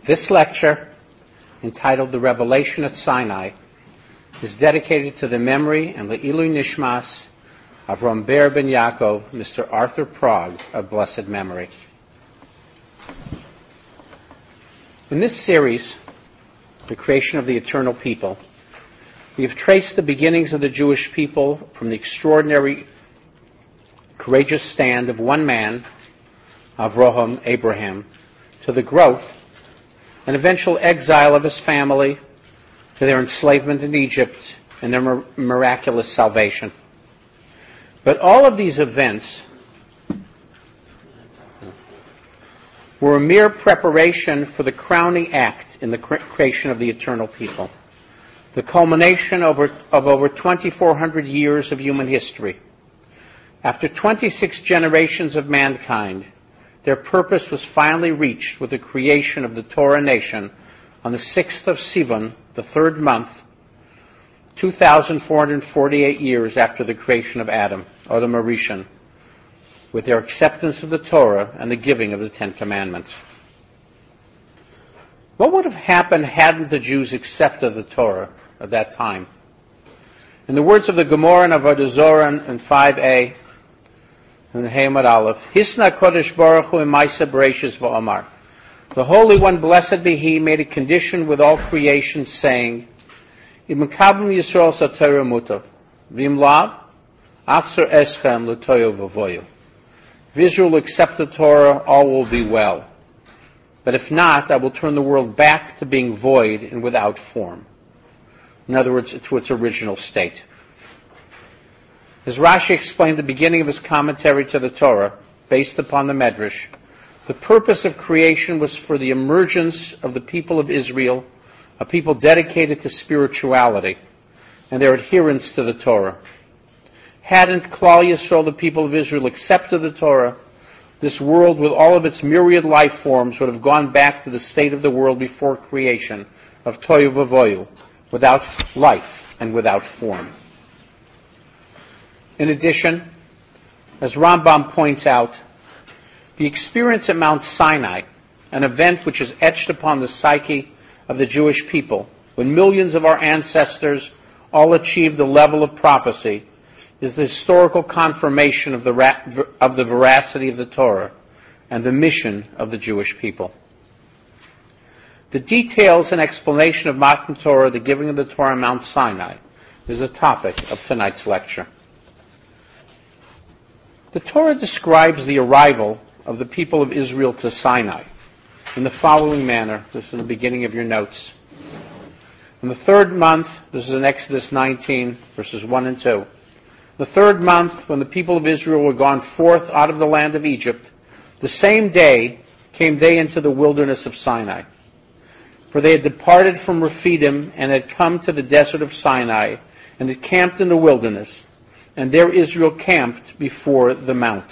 This lecture, entitled The Revelation at Sinai, is dedicated to the memory and Le'ilui Nishmas of Ramber ben Yaakov, Mr. Arthur Prague, of blessed memory. In this series, The Creation of the Eternal People, we have traced the beginnings of the Jewish people from the extraordinary, courageous stand of one man, Avraham, Abraham, to the growth and eventual exile of his family, to their enslavement in Egypt and their miraculous salvation. But all of these events were a mere preparation for the crowning act in the creation of the eternal people, the culmination of over 2,400 years of human history. After 26 generations of mankind, their purpose was finally reached with the creation of the Torah nation on the 6th of Sivan, the third month, 2,448 years after the creation of Adam, Adam Arishon, with their acceptance of the Torah and the giving of the Ten Commandments. What would have happened hadn't the Jews accepted the Torah at that time? In the words of the Gemara in Avodah Zorah in 5a, in the Hayamad Aleph, Hisna Kodesh Baruch Hu Imaisa Bereshis V'Omar. The Holy One, blessed be He, made a condition with all creation, saying, Im Kabim Yisrael Satayra Mutav, V'im Lav, Achser Eschem L'Toyo V'Voyo. If Israel will accept the Torah, all will be well. But if not, I will turn the world back to being void and without form. In other words, to its original state. As Rashi explained at the beginning of his commentary to the Torah, based upon the Medrash, the purpose of creation was for the emergence of the people of Israel, a people dedicated to spirituality and their adherence to the Torah. Hadn't Klal Yisrael, the people of Israel, accepted the Torah, this world with all of its myriad life forms would have gone back to the state of the world before creation, of Tohu Vavoyu, without life and without form. In addition, as Rambam points out, the experience at Mount Sinai, an event which is etched upon the psyche of the Jewish people, when millions of our ancestors all achieved the level of prophecy, is the historical confirmation of the veracity of the Torah and the mission of the Jewish people. The details and explanation of Matan Torah, the giving of the Torah on Mount Sinai, is the topic of tonight's lecture. The Torah describes the arrival of the people of Israel to Sinai in the following manner. This is in the beginning of your notes. In the third month, this is in Exodus 19, verses 1 and 2. The third month, when the people of Israel were gone forth out of the land of Egypt, the same day came they into the wilderness of Sinai. For they had departed from Rephidim and had come to the desert of Sinai and had camped in the wilderness. And there Israel camped before the mount.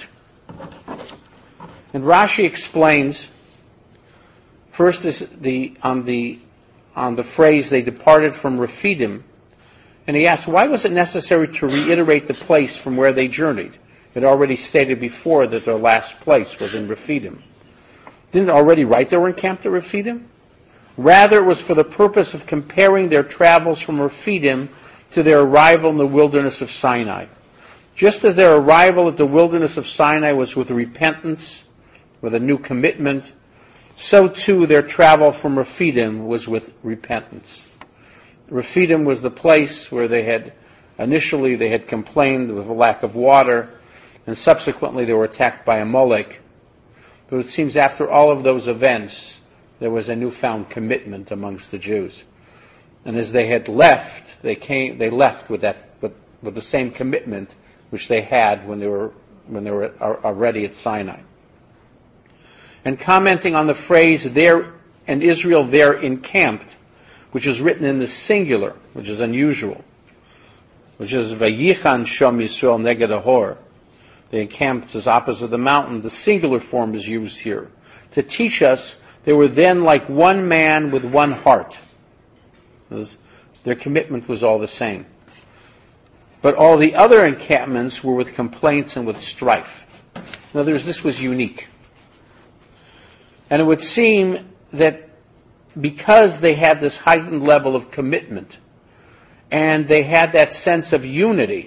And Rashi explains, first is on the phrase they departed from Rephidim, and he asks, why was it necessary to reiterate the place from where they journeyed? It already stated before that their last place was in Rephidim. Didn't it already write they were encamped at Rephidim? Rather, it was for the purpose of comparing their travels from Rephidim to their arrival in the wilderness of Sinai. Just as their arrival at the wilderness of Sinai was with repentance, with a new commitment, so too their travel from Rephidim was with repentance. Rephidim was the place where they had complained with the lack of water, and subsequently they were attacked by Amalek. But it seems after all of those events, there was a newfound commitment amongst the Jews. And as they had left, they left with the same commitment which they had when they were already at Sinai. And commenting on the phrase there and Israel there encamped, which is written in the singular, which is unusual, which is Vayichan Shom Yisrael Neged Ahor. They encamped as opposite the mountain. The singular form is used here to teach us they were then like one man with one heart. Their commitment was all the same. But all the other encampments were with complaints and with strife. In other words, this was unique. And it would seem that because they had this heightened level of commitment and they had that sense of unity,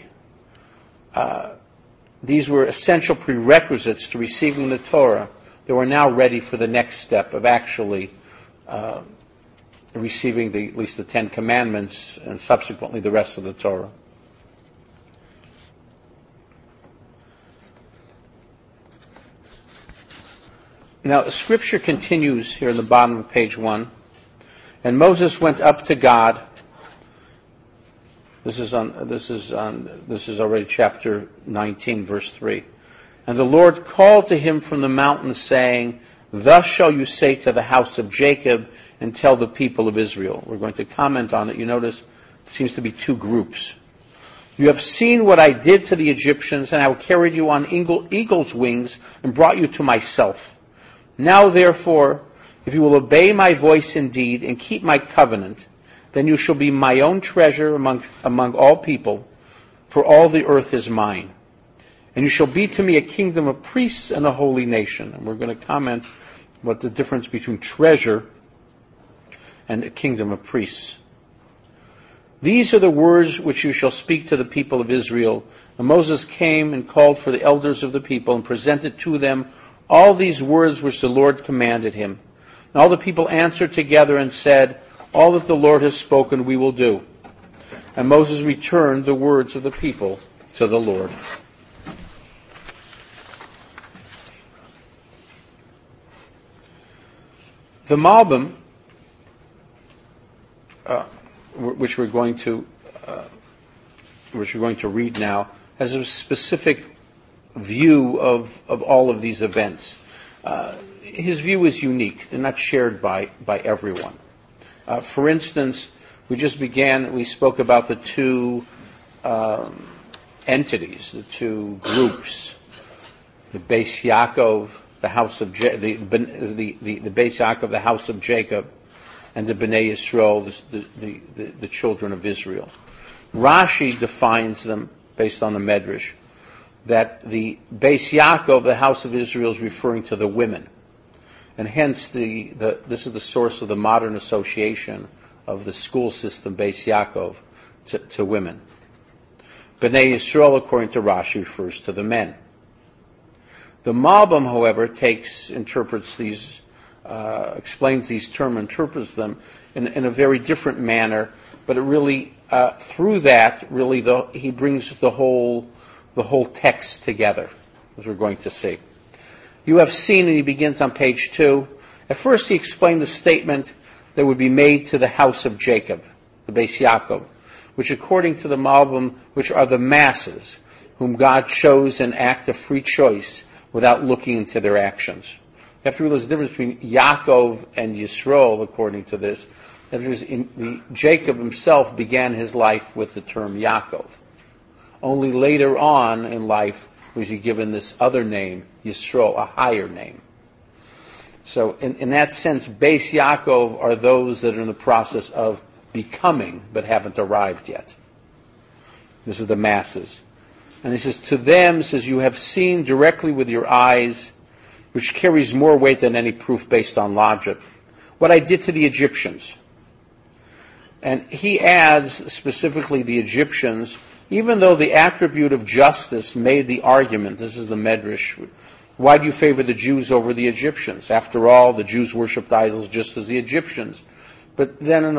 these were essential prerequisites to receiving the Torah. They were now ready for the next step of actually receiving at least the Ten Commandments and subsequently the rest of the Torah. Now, Scripture continues here in the bottom of page 1. And Moses went up to God. This is already chapter 19, verse 3. And the Lord called to him from the mountain, saying, "Thus shall you say to the house of Jacob, and tell the people of Israel." We're going to comment on it. You notice it seems to be two groups. "You have seen what I did to the Egyptians, and I carried you on eagle's wings and brought you to myself. Now, therefore, if you will obey my voice indeed and keep my covenant, then you shall be my own treasure among all people, for all the earth is mine. And you shall be to me a kingdom of priests and a holy nation." And we're going to comment what the difference between treasure and a kingdom of priests. "These are the words which you shall speak to the people of Israel." And Moses came and called for the elders of the people and presented to them all these words which the Lord commanded him. And all the people answered together and said, "All that the Lord has spoken we will do." And Moses returned the words of the people to the Lord. The Malbim, which we're going to read now, has a specific view of all of these events. His view is unique. They're not shared by everyone. For instance, we spoke about the two entities, the two groups, the Beis Yaakov, the house of the Beis Yaakov, the house of Jacob, and the Bnei Yisrael, the children of Israel. Rashi defines them based on the Medrash that the Beis Yaakov, the house of Israel, is referring to the women, and hence this is the source of the modern association of the school system Beis Yaakov to women. Bnei Yisrael, according to Rashi, refers to the men. The Malbim, however, explains these terms, interprets them in a very different manner, but it really, through that, really he brings the whole text together, as we're going to see. "You have seen," and he begins on page 2. At first he explained the statement that would be made to the house of Jacob, the Beis Yaakov, which according to the Malbim, which are the masses, whom God chose in act of free choice without looking into their actions. You have to realize the difference between Yaakov and Yisroel, according to this. Jacob himself began his life with the term Yaakov. Only later on in life was he given this other name, Yisroel, a higher name. So in that sense, Beis Yaakov are those that are in the process of becoming but haven't arrived yet. This is the masses. And he says, to them, says, "You have seen directly with your eyes," which carries more weight than any proof based on logic, "what I did to the Egyptians." And he adds specifically the Egyptians, even though the attribute of justice made the argument, this is the Medrash, why do you favor the Jews over the Egyptians? After all, the Jews worshipped idols just as the Egyptians. But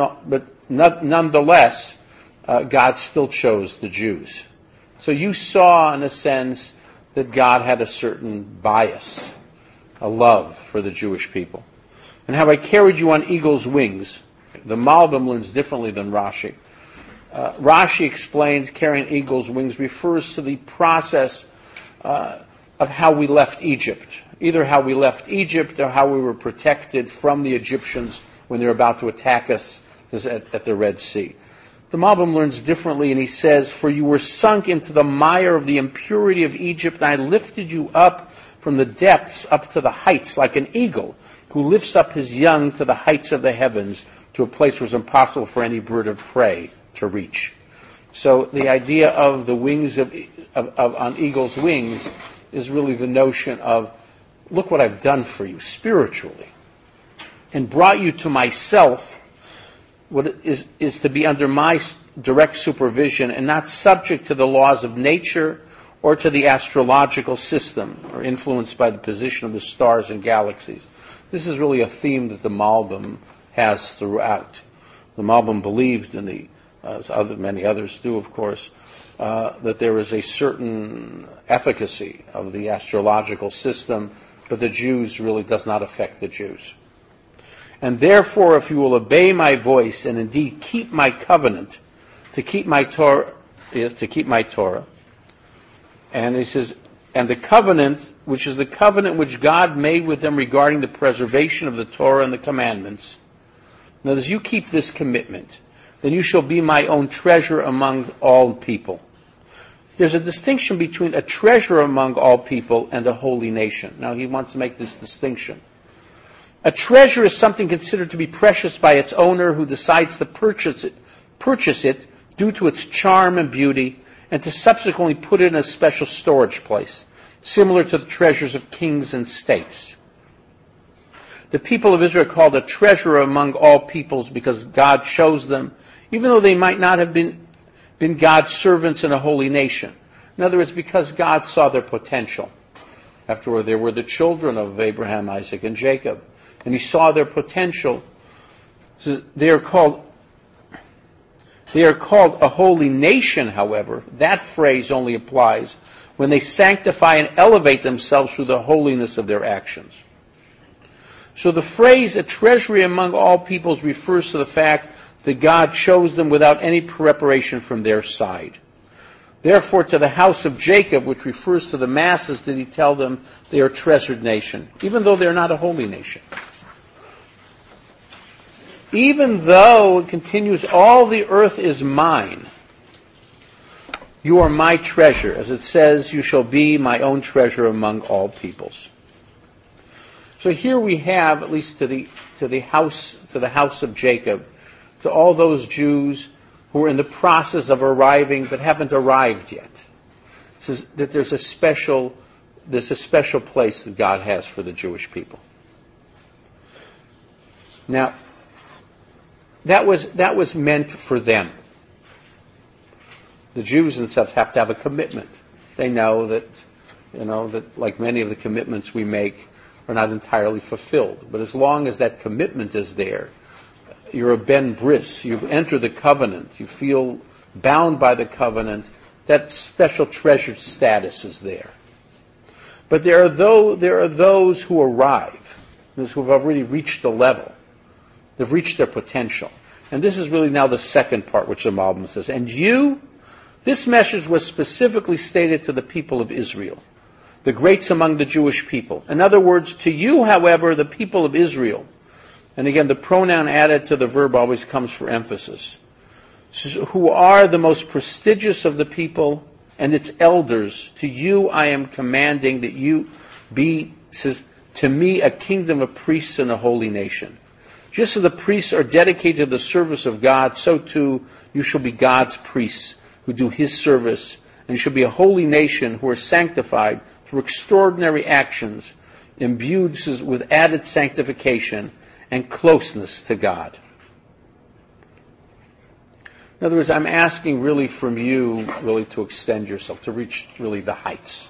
nonetheless, God still chose the Jews. So you saw, in a sense, that God had a certain bias, a love for the Jewish people. "And how I carried you on eagle's wings." The Malbim learns differently than Rashi. Rashi explains carrying eagle's wings refers to the process of how we left Egypt. Either how we left Egypt or how we were protected from the Egyptians when they were about to attack us at the Red Sea. The Malbim learns differently, and he says, "For you were sunk into the mire of the impurity of Egypt, and I lifted you up from the depths up to the heights, like an eagle who lifts up his young to the heights of the heavens, to a place where it's impossible for any bird of prey to reach." So the idea of the wings on eagle's wings is really the notion of, look what I've done for you spiritually. and brought you to myself, what is to be under my direct supervision and not subject to the laws of nature or to the astrological system, or influenced by the position of the stars and galaxies. This is really a theme that the Malbim has throughout. The Malbim believed in the, many others do, of course, that there is a certain efficacy of the astrological system, but the Jews really does not affect the Jews. And therefore, if you will obey my voice and indeed keep my covenant, to keep my Torah, and he says, and the covenant, which is the covenant which God made with them regarding the preservation of the Torah and the commandments. Now, as you keep this commitment, then you shall be my own treasure among all people. There's a distinction between a treasure among all people and a holy nation. Now, he wants to make this distinction. A treasure is something considered to be precious by its owner, who decides to purchase it due to its charm and beauty, and to subsequently put it in a special storage place, similar to the treasures of kings and states. The people of Israel are called a treasure among all peoples because God chose them, even though they might not have been God's servants in a holy nation. In other words, because God saw their potential. After all, they were the children of Abraham, Isaac, and Jacob. And he saw their potential. So they are called a holy nation, however. That phrase only applies when they sanctify and elevate themselves through the holiness of their actions. So the phrase, a treasury among all peoples, refers to the fact that God chose them without any preparation from their side. Therefore, to the house of Jacob, which refers to the masses, did he tell them they are a treasured nation, even though they're not a holy nation. Even though, it continues, all the earth is mine, you are my treasure. As it says, you shall be my own treasure among all peoples. So here we have, at least to the house of Jacob, to all those Jews who are in the process of arriving but haven't arrived yet. It says that there's a special place that God has for the Jewish people. Now, that was meant for them. The Jews and stuff have to have a commitment. They know that like many of the commitments we make are not entirely fulfilled. But as long as that commitment is there, you're a ben bris. You've entered the covenant. You feel bound by the covenant. That special treasured status is there. But there are those who arrive, those who have already reached the level. They've reached their potential. And this is really now the second part, which the Malbim says. And this message was specifically stated to the people of Israel, the greats among the Jewish people. In other words, to you, however, the people of Israel, and again, the pronoun added to the verb always comes for emphasis, who are the most prestigious of the people and its elders, to you I am commanding that you be, says, to me a kingdom of priests and a holy nation. Just as the priests are dedicated to the service of God, so too you shall be God's priests who do his service, and you shall be a holy nation who are sanctified through extraordinary actions, imbued with added sanctification and closeness to God. In other words, I'm asking really from you really to extend yourself, to reach really the heights.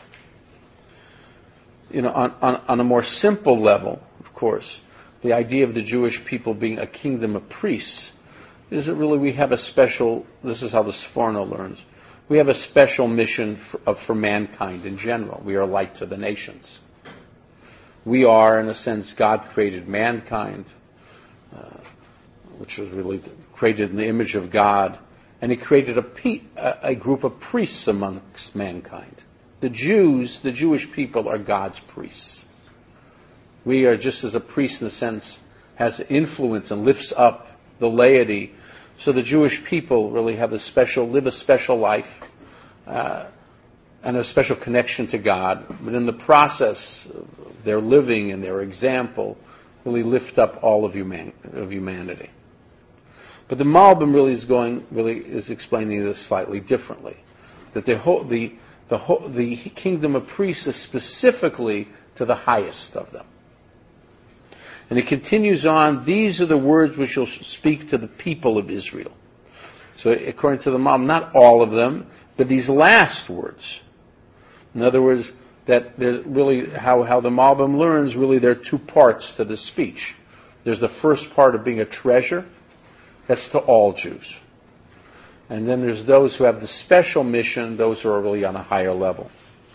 On a more simple level, of course, the idea of the Jewish people being a kingdom of priests is that really we have a special, this is how the Sforno learns, we have a special mission for mankind in general. We are light to the nations. We are, in a sense, God created mankind, which was really created in the image of God, and he created a group of priests amongst mankind. The Jews, the Jewish people, are God's priests. We are just as a priest, in a sense, has influence and lifts up the laity. So the Jewish people really live a special life, and a special connection to God. But in the process of their living and their example, really lift up all of humanity. But the Malbim is explaining this slightly differently. That the kingdom of priests is specifically to the highest of them. And it continues on, these are the words which you'll speak to the people of Israel. So according to the Malbim, not all of them, but these last words. In other words, that there's really, how the Malbim learns, really there are two parts to the speech. There's the first part of being a treasure, that's to all Jews. And then there's those who have the special mission, those who are really on a higher level.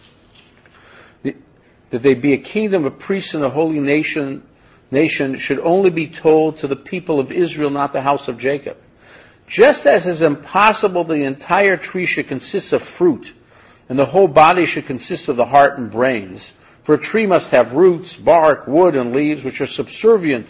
That they be a kingdom of priests and a holy nation should only be told to the people of Israel, not the house of Jacob. Just as is impossible the entire tree should consist of fruit, and the whole body should consist of the heart and brains, for a tree must have roots, bark, wood, and leaves, which are subservient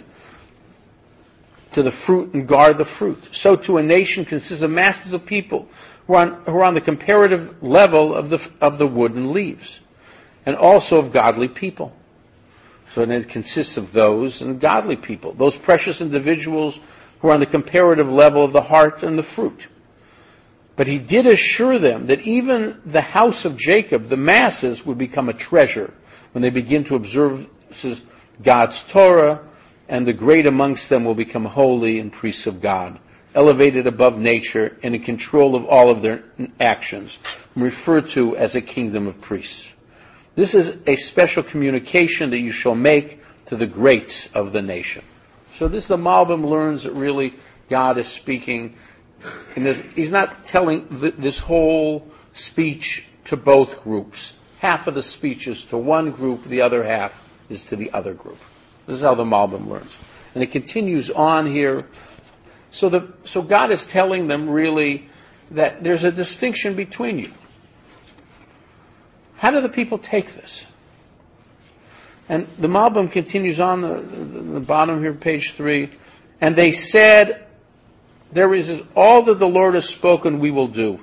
to the fruit and guard the fruit. So too a nation consists of masses of people who are on the comparative level of the wood and leaves, and also of godly people. So it consists of those and godly people, those precious individuals who are on the comparative level of the heart and the fruit. But he did assure them that even the house of Jacob, the masses, would become a treasure when they begin to observe God's Torah, and the great amongst them will become holy and priests of God, elevated above nature and in control of all of their actions, referred to as a kingdom of priests. This is a special communication that you shall make to the greats of the nation. So this, the Malbim learns that really God is speaking. And he's not telling this whole speech to both groups. Half of the speech is to one group, the other half is to the other group. This is how the Malbim learns. And it continues on here. So God is telling them really that there's a distinction between you. How do the people take this? And the Malbim continues on the bottom here, page 3. And they said, there is all that the Lord has spoken we will do.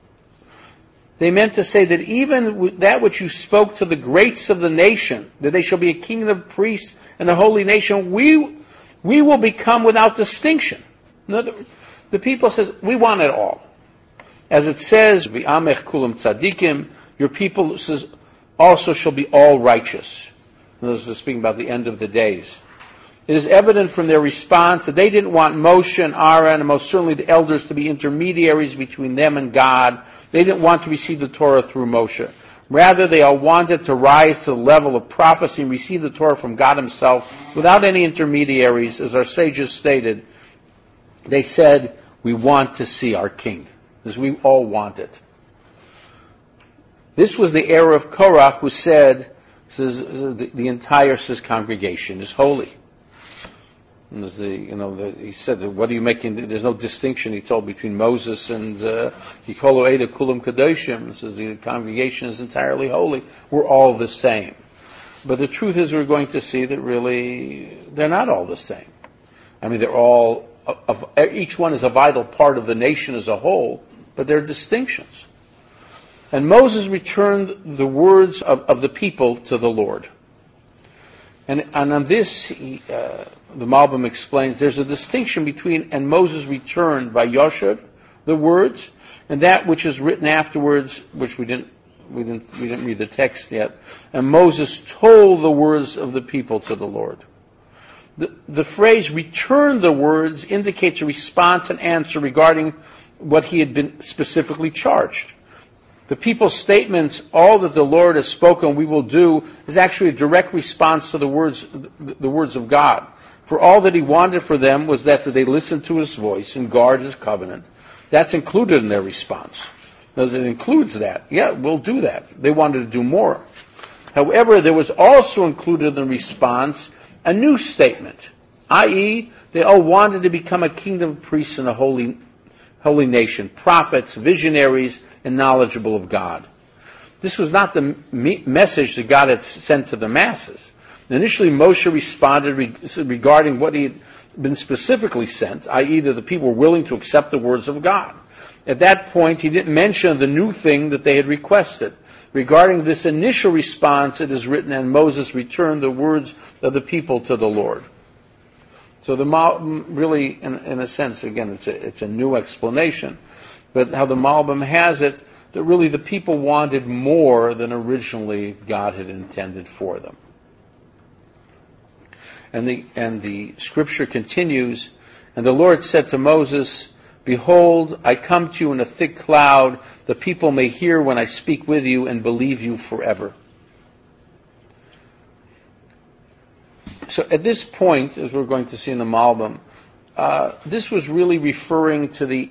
They meant to say that even that which you spoke to the greats of the nation, that they shall be a kingdom of priests and a holy nation, we will become without distinction. The people says, we want it all. As it says, V'amech kulam tzadikim, your people says, also shall be all righteous. And this is speaking about the end of the days. It is evident from their response that they didn't want Moshe and Aaron, and most certainly the elders, to be intermediaries between them and God. They didn't want to receive the Torah through Moshe. Rather, they all wanted to rise to the level of prophecy and receive the Torah from God himself without any intermediaries. As our sages stated, they said, we want to see our king, as we all want it. This was the era of Korach, who said, the entire congregation is holy. And he said, what are you making? There's no distinction, he told, between Moses and Yikolo Eda Kulam Kadoshim. It says the congregation is entirely holy. We're all the same. But the truth is, we're going to see that really they're not all the same. I mean, they're all, each one is a vital part of the nation as a whole, but there are distinctions. And Moses returned the words of the people to the Lord. And on this, the Malbim explains, there's a distinction between, and Moses returned by Yoshev, the words, and that which is written afterwards, which we didn't read the text yet. And Moses told the words of the people to the Lord. The phrase "return the words" indicates a response and answer regarding what he had been specifically charged. The people's statements, all that the Lord has spoken we will do, is actually a direct response to the words of God. For all that he wanted for them was that they listen to his voice and guard his covenant. That's included in their response. Because it includes that. Yeah, we'll do that. They wanted to do more. However, there was also included in the response a new statement, i.e., they all wanted to become a kingdom of priests and a holy nation, prophets, visionaries, and knowledgeable of God. This was not the message that God had sent to the masses. Initially, Moshe responded regarding what he had been specifically sent, i.e., that the people were willing to accept the words of God. At that point, he didn't mention the new thing that they had requested. Regarding this initial response, it is written, and Moses returned the words of the people to the Lord. So really, in a sense, again, it's a new explanation, but how the Malbim has it, that really the people wanted more than originally God had intended for them. And the scripture continues, and the Lord said to Moses, Behold, I come to you in a thick cloud, the people may hear when I speak with you and believe you forever. So at this point, as we're going to see in the Malbim, this was really referring to the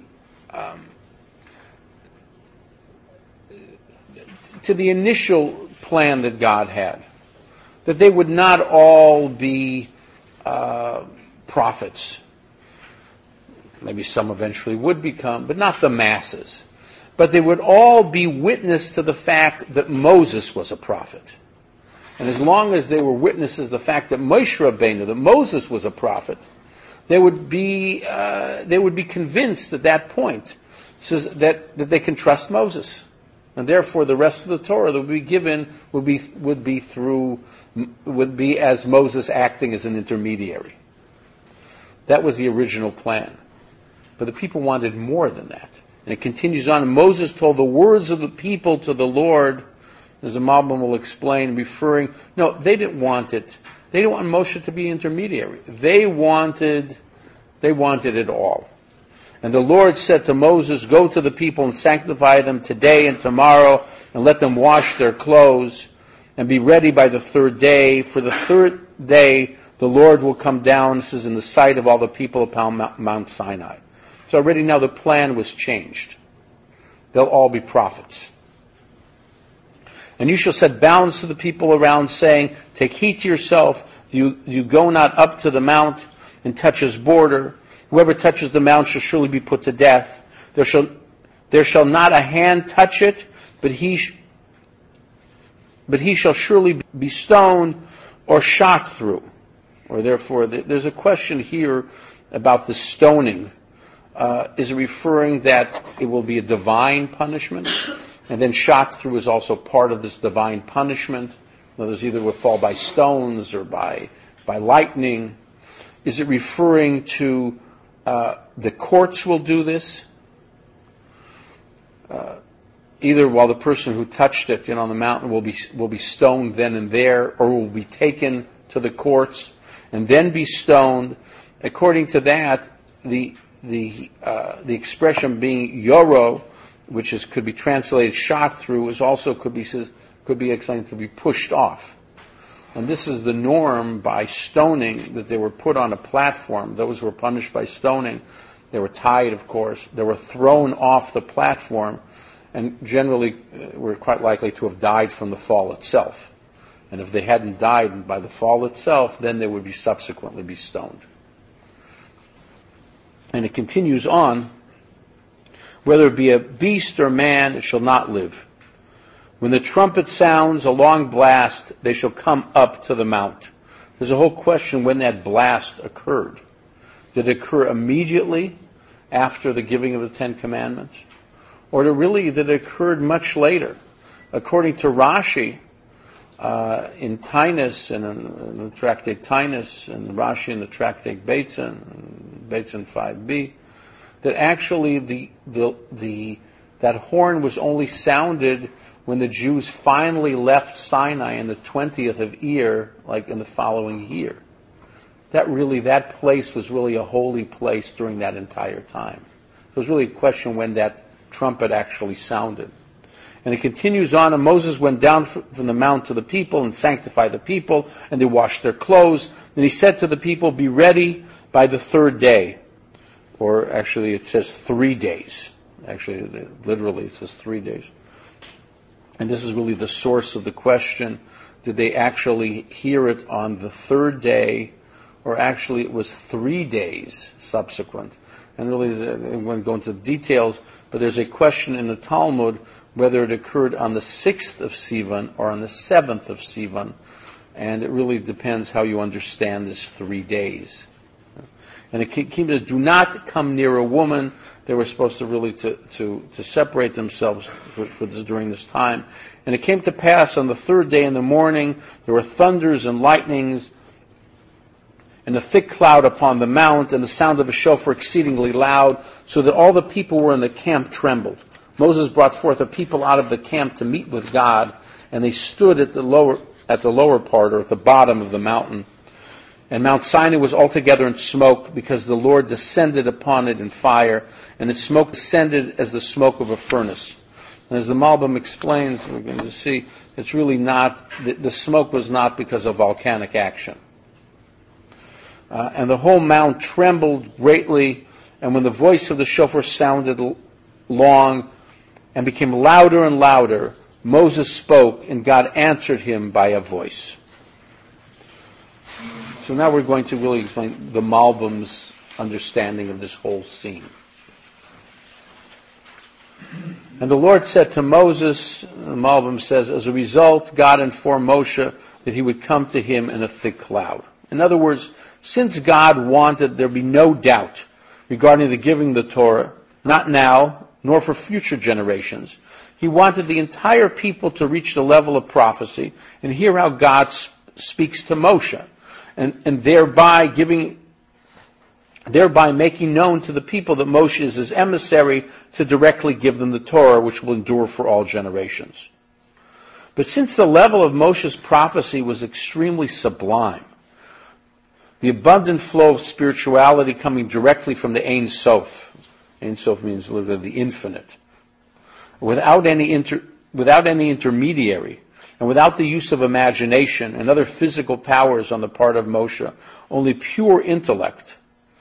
initial plan that God had, that they would not all be prophets. Maybe some eventually would become, but not the masses. But they would all be witness to the fact that Moses was a prophet. And as long as they were witnesses to the fact that Moshe Rabbeinu, that Moses was a prophet, they would be convinced at that point that they can trust Moses. And therefore the rest of the Torah that would be given would be as Moses acting as an intermediary. That was the original plan. But the people wanted more than that. And it continues on. And Moses told the words of the people to the Lord, as the Malbim will explain, no, they didn't want it. They didn't want Moshe to be intermediary. They wanted it all. And the Lord said to Moses, Go to the people and sanctify them today and tomorrow, and let them wash their clothes, and be ready by the third day. For the third day the Lord will come down, this is in the sight of all the people upon Mount Sinai. So already now the plan was changed. They'll all be prophets. And you shall set bounds to the people around, saying, Take heed to yourself, you go not up to the mount and touch his border. Whoever touches the mount shall surely be put to death. There shall not a hand touch it, but he shall surely be stoned or shot through. Or therefore, there's a question here about the stoning. Is it referring that it will be a divine punishment? And then shot through is also part of this divine punishment. In other words, either will fall by stones or by lightning. Is it referring to the courts will do this? Either while the person who touched it on the mountain will be stoned then and there, or will be taken to the courts and then be stoned. According to that, the expression being yoro, which could be translated shot through, is also could be explained to be pushed off. And this is the norm by stoning, that they were put on a platform. Those who were punished by stoning, they were tied, of course. They were thrown off the platform, and generally were quite likely to have died from the fall itself. And if they hadn't died by the fall itself, then they would subsequently be stoned. And it continues on, whether it be a beast or man, it shall not live. When the trumpet sounds a long blast, they shall come up to the mount. There's a whole question when that blast occurred. Did it occur immediately after the giving of the Ten Commandments? Or did it occurred much later? According to Rashi, in Tainus, and in the tractate Tainus, and Rashi in the tractate Beitzin 5b, that actually that horn was only sounded when the Jews finally left Sinai in the 20th of Iyar, like in the following year. That place was really a holy place during that entire time. It was really a question when that trumpet actually sounded. And it continues on, and Moses went down from the mount to the people and sanctified the people, and they washed their clothes. Then he said to the people, Be ready by the third day. Or actually it says 3 days. Actually, literally it says 3 days. And this is really the source of the question. Did they actually hear it on the third day, or actually it was 3 days subsequent? And really, I'm going to go into the details, but there's a question in the Talmud whether it occurred on the 6th of Sivan or on the 7th of Sivan. And it really depends how you understand this 3 days. And it came to do not come near a woman. They were supposed to really to separate themselves during this time. And it came to pass on the third day in the morning, there were thunders and lightnings, and a thick cloud upon the mount, and the sound of a shofar exceedingly loud, so that all the people were in the camp trembled. Moses brought forth a people out of the camp to meet with God, and they stood at the lower part, or at the bottom of the mountain. And Mount Sinai was altogether in smoke because the Lord descended upon it in fire, and its smoke descended as the smoke of a furnace. And as the Malbim explains, we're going to see it's really not, the smoke was not because of volcanic action. And the whole mount trembled greatly, and when the voice of the shofar sounded long and became louder and louder, Moses spoke, and God answered him by a voice. So now we're going to really explain the Malbim's understanding of this whole scene. And the Lord said to Moses, the Malbim says, as a result, God informed Moshe that he would come to him in a thick cloud. In other words, since God wanted there be no doubt regarding the giving of the Torah, not now, nor for future generations, he wanted the entire people to reach the level of prophecy and hear how God speaks to Moshe, and thereby making known to the people that Moshe is his emissary to directly give them the Torah, which will endure for all generations. But since the level of Moshe's prophecy was extremely sublime, the abundant flow of spirituality coming directly from the Ein Sof. Ein Sof means literally the infinite. Without any intermediary, and without the use of imagination and other physical powers on the part of Moshe, only pure intellect,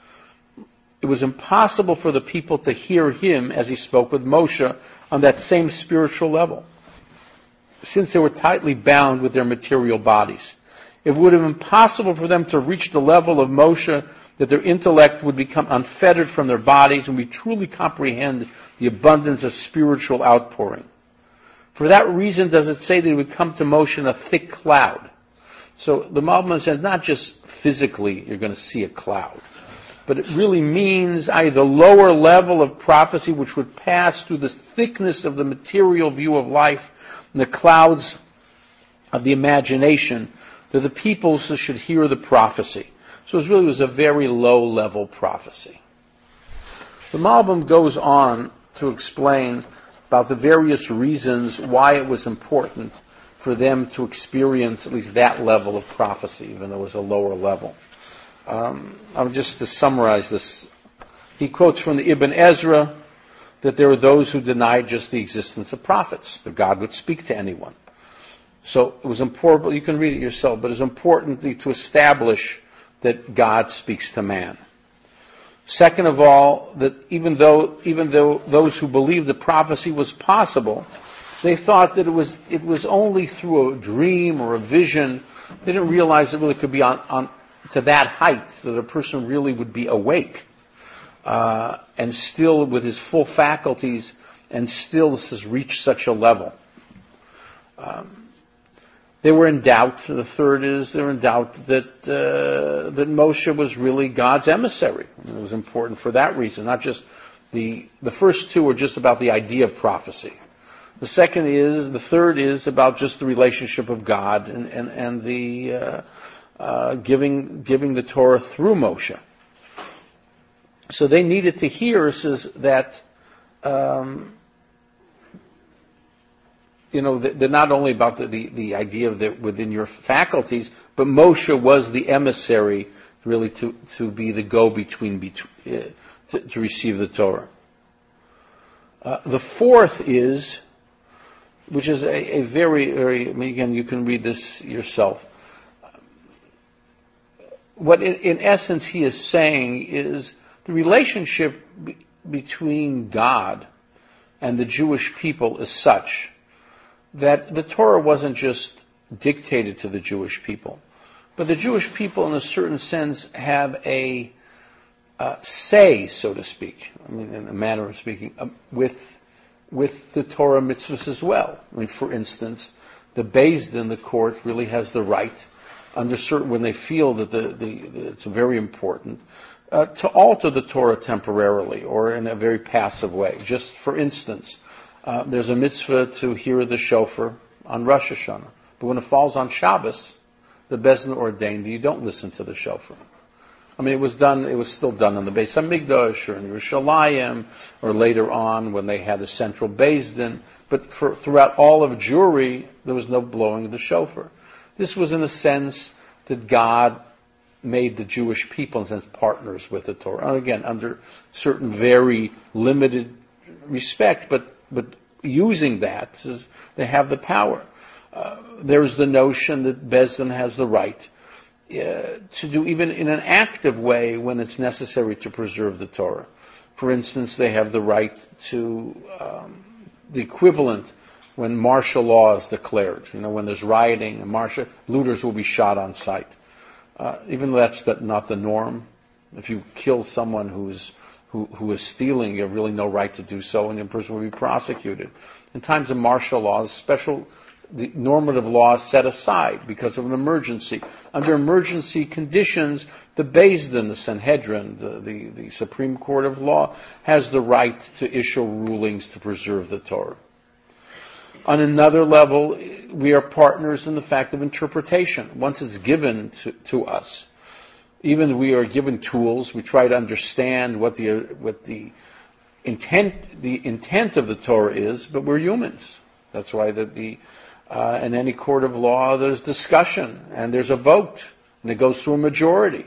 it was impossible for the people to hear him as he spoke with Moshe on that same spiritual level, since they were tightly bound with their material bodies. It would have been impossible for them to reach the level of Moshe that their intellect would become unfettered from their bodies and we truly comprehend the abundance of spiritual outpouring. For that reason does it say that it would come to Moshe in a thick cloud. So the Malbim says not just physically you're going to see a cloud, but it really means the lower level of prophecy which would pass through the thickness of the material view of life and the clouds of the imagination, that the people should hear the prophecy. So it really was a very low-level prophecy. The Malbim goes on to explain about the various reasons why it was important for them to experience at least that level of prophecy, even though it was a lower level. Just to summarize this, he quotes from the Ibn Ezra that there were those who denied just the existence of prophets, that God would speak to anyone. So it was important, you can read it yourself, but it's important to establish that God speaks to man. Second of all, that even though those who believed the prophecy was possible, they thought that it was only through a dream or a vision. They didn't realize it really could be on to that height, that a person really would be awake and still with his full faculties and still this has reached such a level. They were in doubt. The third is they were in doubt that Moshe was really God's emissary. And it was important for that reason, not just the first two are just about the idea of prophecy. The third is about just the relationship of God and the giving the Torah through Moshe. So they needed to hear that. They're not only about the idea of that within your faculties, but Moshe was the emissary really to be the go-between to receive the Torah. The fourth is, which is a very, very, again, you can read this yourself. What in essence he is saying is the relationship between God and the Jewish people is such that the Torah wasn't just dictated to the Jewish people, but the Jewish people in a certain sense have a say, so to speak, in a manner of speaking, with the Torah mitzvahs as well. For instance, the Beis Din, the court, really has the right, when they feel that it's very important, to alter the Torah temporarily or in a very passive way. Just for instance, there's a mitzvah to hear the shofar on Rosh Hashanah. But when it falls on Shabbos, the Beis Din ordained that you don't listen to the shofar. It was still done in the Beis HaMikdash or in Yerushalayim or later on when they had the central Beis Din. But throughout all of Jewry, there was no blowing of the shofar. This was in a sense that God made the Jewish people, in a sense, partners with the Torah. And again, under certain very limited respect, but using that, they have the power. There's the notion that Beis Din has the right to do even in an active way when it's necessary to preserve the Torah. For instance, they have the right to the equivalent when martial law is declared. When there's rioting and looters will be shot on sight. Even though that's not the norm, if you kill someone who is stealing, you have really no right to do so, and the person will be prosecuted. In times of martial law, the normative law is set aside because of an emergency. Under emergency conditions, the Beis Din, the Sanhedrin, the Supreme Court of Law, has the right to issue rulings to preserve the Torah. On another level, we are partners in the fact of interpretation. Once it's given to us, even we are given tools, we try to understand what the intent of the Torah is, but we're humans. That's why in any court of law there's discussion and there's a vote and it goes through a majority.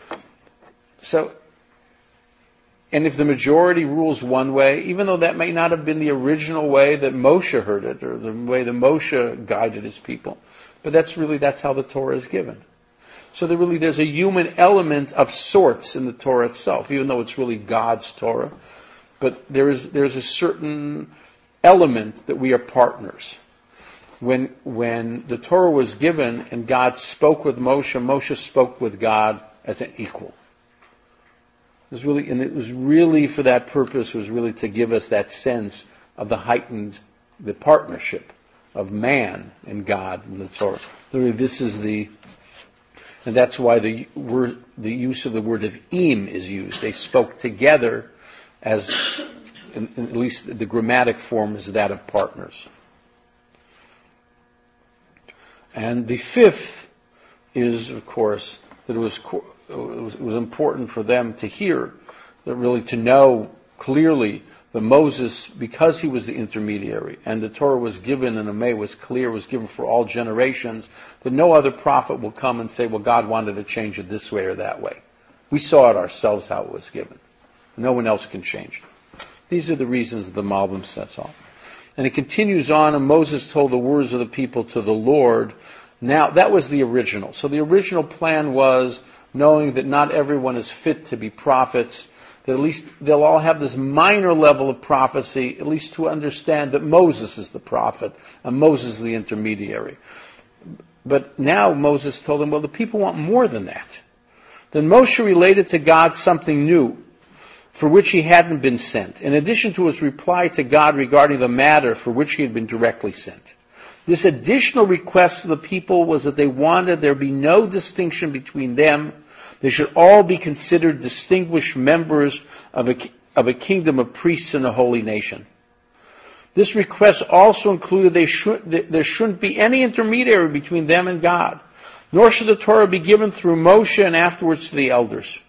And if the majority rules one way, even though that may not have been the original way that Moshe heard it, or the way that Moshe guided his people, but that's how the Torah is given. So there's a human element of sorts in the Torah itself, even though it's really God's Torah. But there's a certain element that we are partners. When the Torah was given and God spoke with Moshe, Moshe spoke with God as an equal. It was really for that purpose, was really to give us that sense of the partnership of man and God in the Torah. Literally, and that's why the use of the word of im is used. They spoke together as, at least the grammatic form is that of partners. And the fifth is, of course, that it was important for them to hear, that really to know clearly that Moses, because he was the intermediary, and the Torah was given, and the was clear, was given for all generations, that no other prophet will come and say, well, God wanted to change it this way or that way. We saw it ourselves how it was given. No one else can change it. These are the reasons the Malbim sets off. And it continues on, and Moses told the words of the people to the Lord. Now, that was the original. So the original plan was, knowing that not everyone is fit to be prophets, that at least they'll all have this minor level of prophecy, at least to understand that Moses is the prophet and Moses is the intermediary. But now Moses told them, well, the people want more than that. Then Moshe related to God something new, for which he hadn't been sent, in addition to his reply to God regarding the matter for which he had been directly sent. This additional request of the people was that they wanted there be no distinction between them. They should all be considered distinguished members of a kingdom of priests and a holy nation. This request also included there shouldn't be any intermediary between them and God, nor should the Torah be given through Moshe and afterwards to the elders.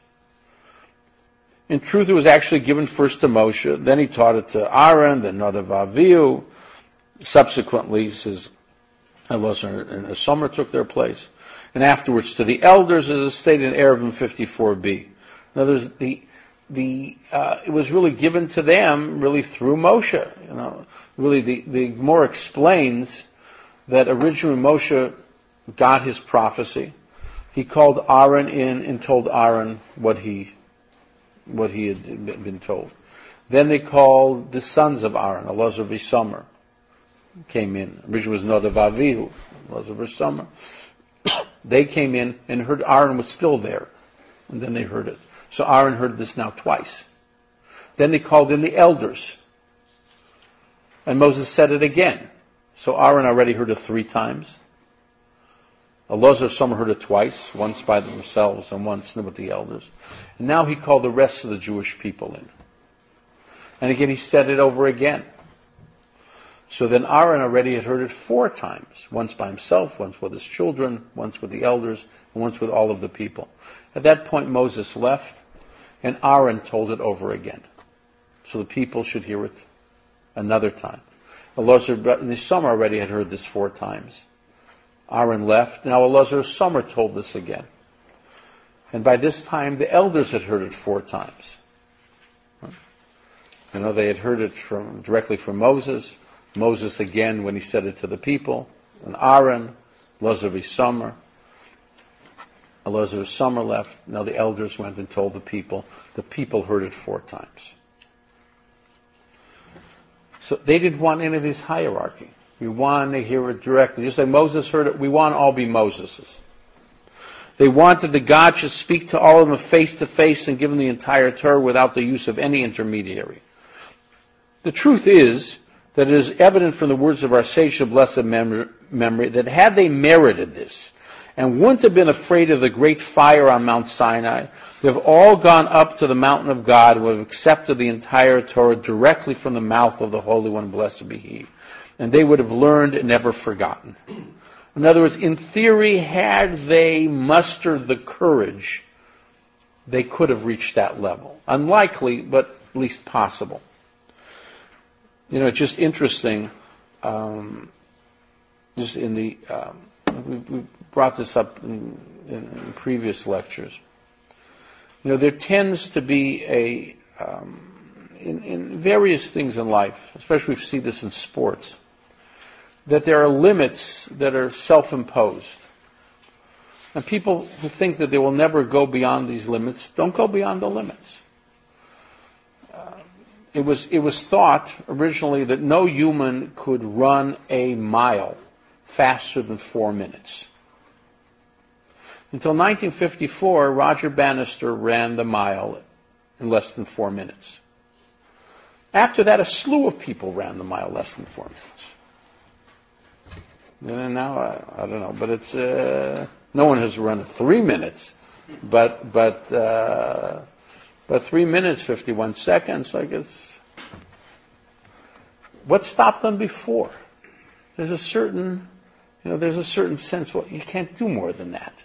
In truth, it was actually given first to Moshe, then he taught it to Aaron, then Nadav Avihu. Subsequently, says Elazar and Isamar took their place, and afterwards to the elders, as is stated in Eruvin 54b. In other words, it was really given to them really through Moshe. Really, the Gemara explains that originally Moshe got his prophecy. He called Aaron in and told Aaron what he had been told. Then they called the sons of Aaron, Elazar and Isamar, came in. Originally was Nadav Avihu, Elazar and Isamar. They came in and heard Aaron was still there, and then they heard it. So Aaron heard this now twice. Then they called in the elders, and Moses said it again. So Aaron already heard it 3 times. Elazar and Isamar heard it twice, once by themselves and once with the elders. And now he called the rest of the Jewish people in. And again he said it over again. So then Aaron already had heard it 4 times, once by himself, once with his children, once with the elders, and once with all of the people. At that point Moses left, and Aaron told it over again. So the people should hear it another time. Elazar and Isamar already had heard this 4 times. Aaron left. Now Elazar and Isamar told this again. And by this time, the elders had heard it 4 times. They had heard it directly from Moses. Moses again when he said it to the people. And Aaron, Lazarus Summer left. Now the elders went and told the people. The people heard it 4 times. So they didn't want any of this hierarchy. We want to hear it directly. Just like Moses heard it, we want to all be Moseses. They wanted that God should speak to all of them face to face and give them the entire Torah without the use of any intermediary. The truth is that it is evident from the words of our sage of blessed memory that had they merited this and wouldn't have been afraid of the great fire on Mount Sinai, they have all gone up to the mountain of God and would have accepted the entire Torah directly from the mouth of the Holy One, blessed be He. And they would have learned and never forgotten. In other words, in theory, had they mustered the courage, they could have reached that level. Unlikely, but at least possible. It's just interesting, just in the, we've brought this up in previous lectures. There tends to be in various things in life, especially we see this in sports, that there are limits that are self-imposed. And people who think that they will never go beyond these limits, don't go beyond the limits. It was thought originally that no human could run a mile faster than 4 minutes. Until 1954, Roger Bannister ran the mile in less than 4 minutes. After that, a slew of people ran the mile less than 4 minutes. And now, I don't know, but it's, no one has run 3 minutes. But 3 minutes, 51 seconds, what stopped them before? There's a certain sense, well, you can't do more than that.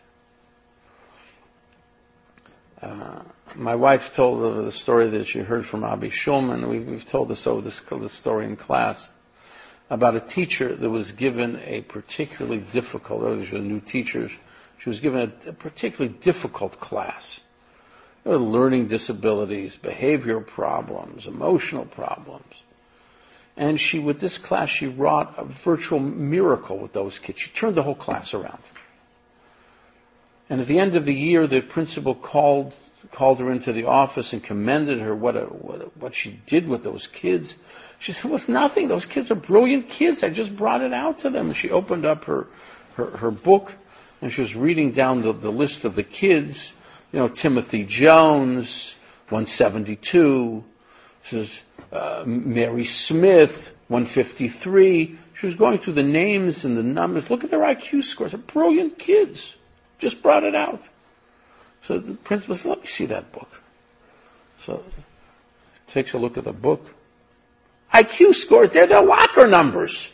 My wife told the story that she heard from Abi Shulman. We've told this story in class about a teacher that was given a particularly difficult, these were new teachers, she was given a particularly difficult class. Learning disabilities, behavioral problems, emotional problems. And with this class, she wrought a virtual miracle with those kids. She turned the whole class around. And at the end of the year, the principal called her into the office and commended her what she did with those kids. She said, "It was nothing. Those kids are brilliant kids. I just brought it out to them." And she opened up her book, and she was reading down the list of the kids. Timothy Jones, 172. She says, Mary Smith, 153. She was going through the names and the numbers. Look at their IQ scores. They're brilliant kids. Just brought it out. So the principal said, "Let me see that book." So takes a look at the book. IQ scores, they're the locker numbers.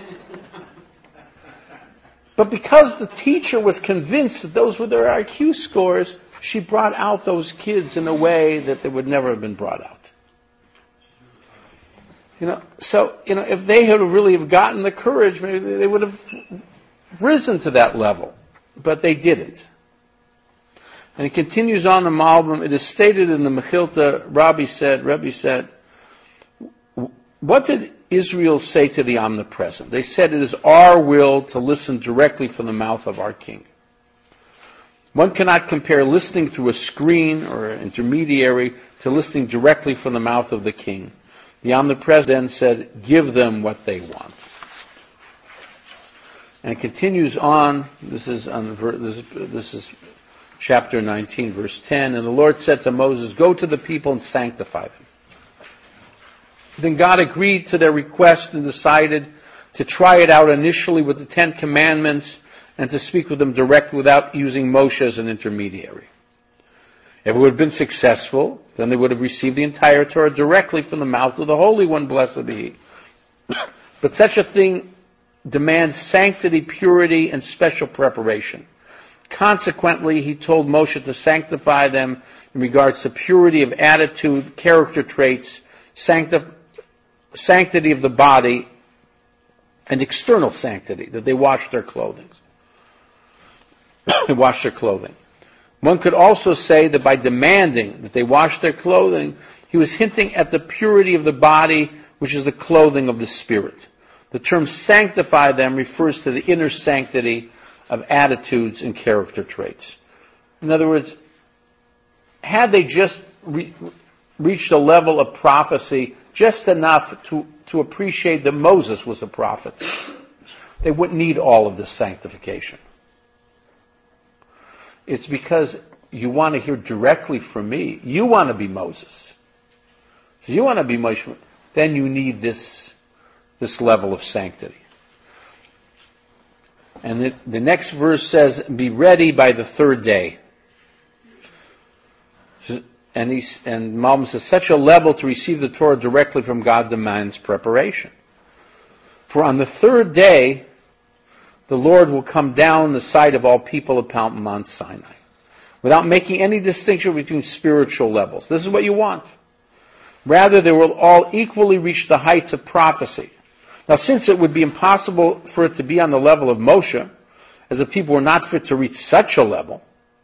But because the teacher was convinced that those were their IQ scores, she brought out those kids in a way that they would never have been brought out. If they had really have gotten the courage, maybe they would have risen to that level. But they didn't. And it continues on the Malbim. It is stated in the Mechilta, Rebbe said, what did Israel say to the omnipresent? They said, "It is our will to listen directly from the mouth of our king." One cannot compare listening through a screen or an intermediary to listening directly from the mouth of the king. The omnipresent then said, "Give them what they want." And it continues on. This is chapter 19, verse 10. And the Lord said to Moses, "Go to the people and sanctify them." Then God agreed to their request and decided to try it out initially with the 10 Commandments and to speak with them directly without using Moshe as an intermediary. If it would have been successful, then they would have received the entire Torah directly from the mouth of the Holy One, blessed be He. But such a thing demands sanctity, purity, and special preparation. Consequently, He told Moshe to sanctify them in regards to purity of attitude, character traits, sanctity of the body, and external sanctity, that they wash their clothing. They wash their clothing. One could also say that by demanding that they wash their clothing, he was hinting at the purity of the body, which is the clothing of the spirit. The term sanctify them refers to the inner sanctity of attitudes and character traits. In other words, had they just reached a level of prophecy just enough to appreciate that Moses was a prophet, they wouldn't need all of this sanctification. It's because you want to hear directly from me. You want to be Moses. If you want to be Moshe, then you need this level of sanctity. And the next verse says, be ready by the third day. And Malbim says, such a level to receive the Torah directly from God demands preparation. For on the third day, the Lord will come down the sight of all people upon Mount Sinai, without making any distinction between spiritual levels. This is what you want. Rather, they will all equally reach the heights of prophecy. Now, since it would be impossible for it to be on the level of Moshe, as the people were not fit to reach such a level,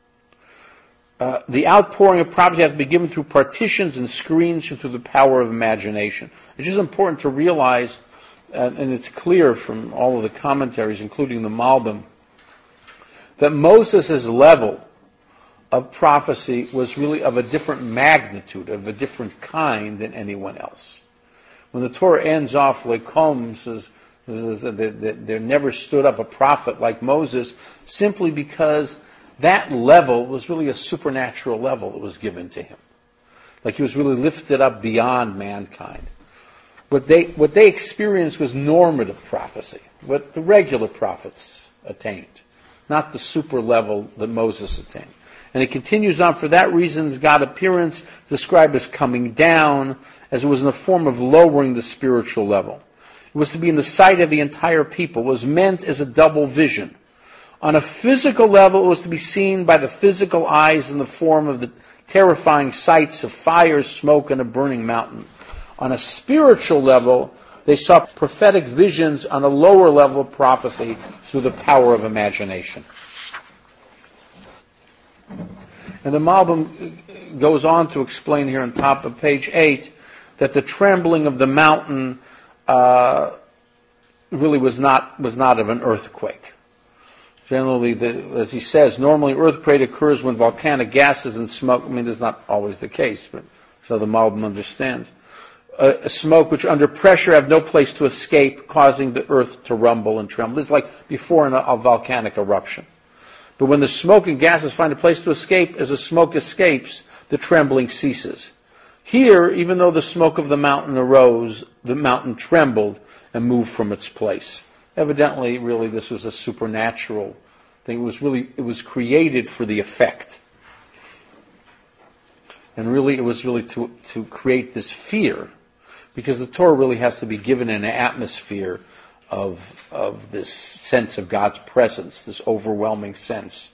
the outpouring of prophecy has to be given through partitions and screens and through the power of imagination. It's just important to realize, and it's clear from all of the commentaries, including the Malbim, that Moses' level of prophecy was really of a different magnitude, of a different kind than anyone else. When the Torah ends off, Lekom says there never stood up a prophet like Moses, simply because that level was really a supernatural level that was given to him. Like he was really lifted up beyond mankind. What they experienced was normative prophecy, what the regular prophets attained, not the super level that Moses attained. And it continues on, for that reason, God's appearance described as coming down, as it was in the form of lowering the spiritual level. It was to be in the sight of the entire people. It was meant as a double vision. On a physical level, it was to be seen by the physical eyes in the form of the terrifying sights of fire, smoke, and a burning mountain. On a spiritual level, they saw prophetic visions on a lower level of prophecy through the power of imagination. And the Malbim goes on to explain here on top of page 8 that the trembling of the mountain really was not of an earthquake. Generally, as he says, normally earthquake occurs when volcanic gases and smoke, that's not always the case, but so the Malbim understands. Smoke which under pressure have no place to escape, causing the earth to rumble and tremble. This is like before a volcanic eruption. But when the smoke and gases find a place to escape, as the smoke escapes, the trembling ceases. Here, even though the smoke of the mountain arose, the mountain trembled and moved from its place. Evidently, really, this was a supernatural thing. It was created for the effect. And really, it was really to create this fear, because the Torah really has to be given in an atmosphere of this sense of God's presence, this overwhelming sense.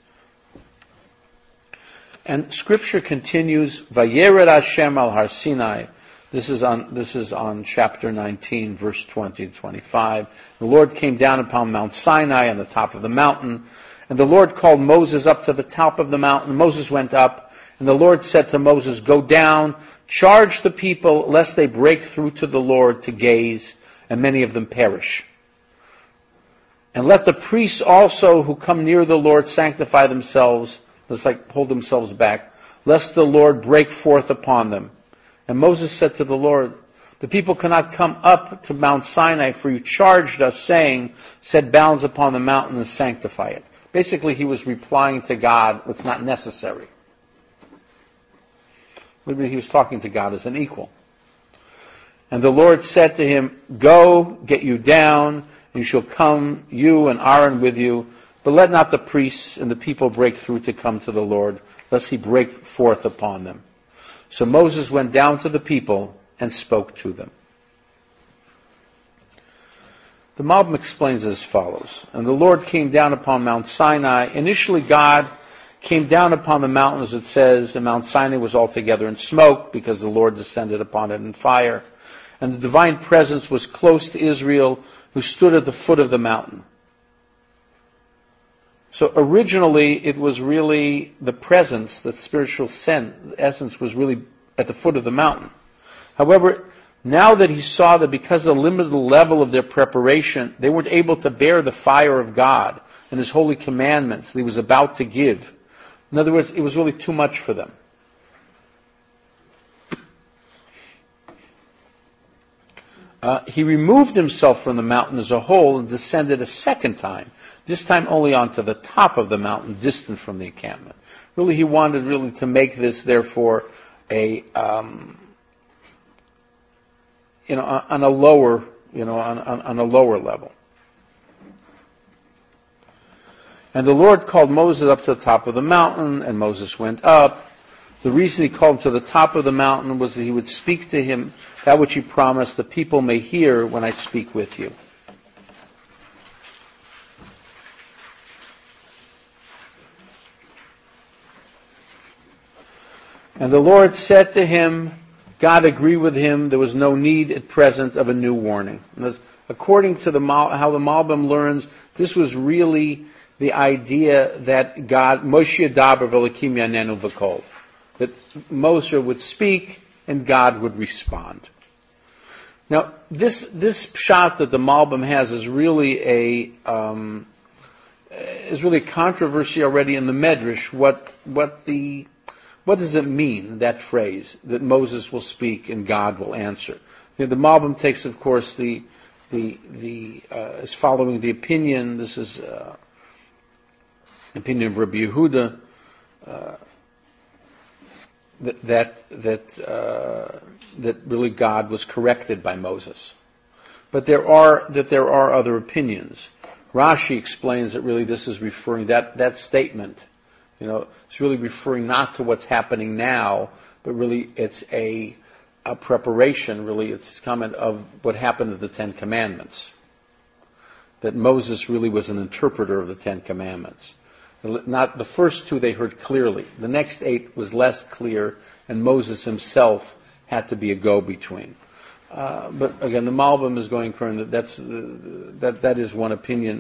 And Scripture continues, Vayered Hashem al Har Sinai. This is on chapter 19, verse 20 to 25. The Lord came down upon Mount Sinai on the top of the mountain, and the Lord called Moses up to the top of the mountain. Moses went up, and the Lord said to Moses, go down, charge the people, lest they break through to the Lord to gaze, and many of them perish. And let the priests also who come near the Lord sanctify themselves, hold themselves back, lest the Lord break forth upon them. And Moses said to the Lord, the people cannot come up to Mount Sinai, for you charged us, saying, set bounds upon the mountain and sanctify it. Basically, he was replying to God, it's not necessary. He was talking to God as an equal. And the Lord said to him, go, get you down, and you shall come, you and Aaron with you, but let not the priests and the people break through to come to the Lord, lest he break forth upon them. So Moses went down to the people and spoke to them. The Malbim explains as follows. And the Lord came down upon Mount Sinai. Initially, God came down upon the mountain, as it says, and Mount Sinai was altogether in smoke, because the Lord descended upon it in fire. And the divine presence was close to Israel, who stood at the foot of the mountain. So originally it was really the presence, the spiritual essence was really at the foot of the mountain. However, now that he saw that because of the limited level of their preparation, they weren't able to bear the fire of God and His holy commandments that He was about to give. In other words, it was really too much for them. He removed himself from the mountain as a whole and descended a second time, this time only onto the top of the mountain, distant from the encampment. Really, he wanted really to make this, therefore, on a lower level. And the Lord called Moses up to the top of the mountain, and Moses went up. The reason He called him to the top of the mountain was that He would speak to him that which He promised, the people may hear when I speak with you. And the Lord said to him, God agreed with him, there was no need at present of a new warning. According to how the Malbim learns, this was really the idea that God, Moshe Daber v'Elokim Yanenu v'Kol, that Moshe would speak and God would respond. Now, this shot that the Malbim has is really a controversy already in the Medrash. What does it mean, that phrase, that Moses will speak and God will answer? The Malbim takes, of course, is following the opinion. This is opinion of Rabbi Yehuda that really God was corrected by Moses. But there are other opinions. Rashi explains that really this is referring, that statement, it's really referring not to what's happening now, but really it's a preparation, really it's comment of what happened to the Ten Commandments. That Moses really was an interpreter of the Ten Commandments. Not the first two they heard clearly. The next 8 was less clear, and Moses himself had to be a go-between. But again, the Malbim is going according that is one opinion.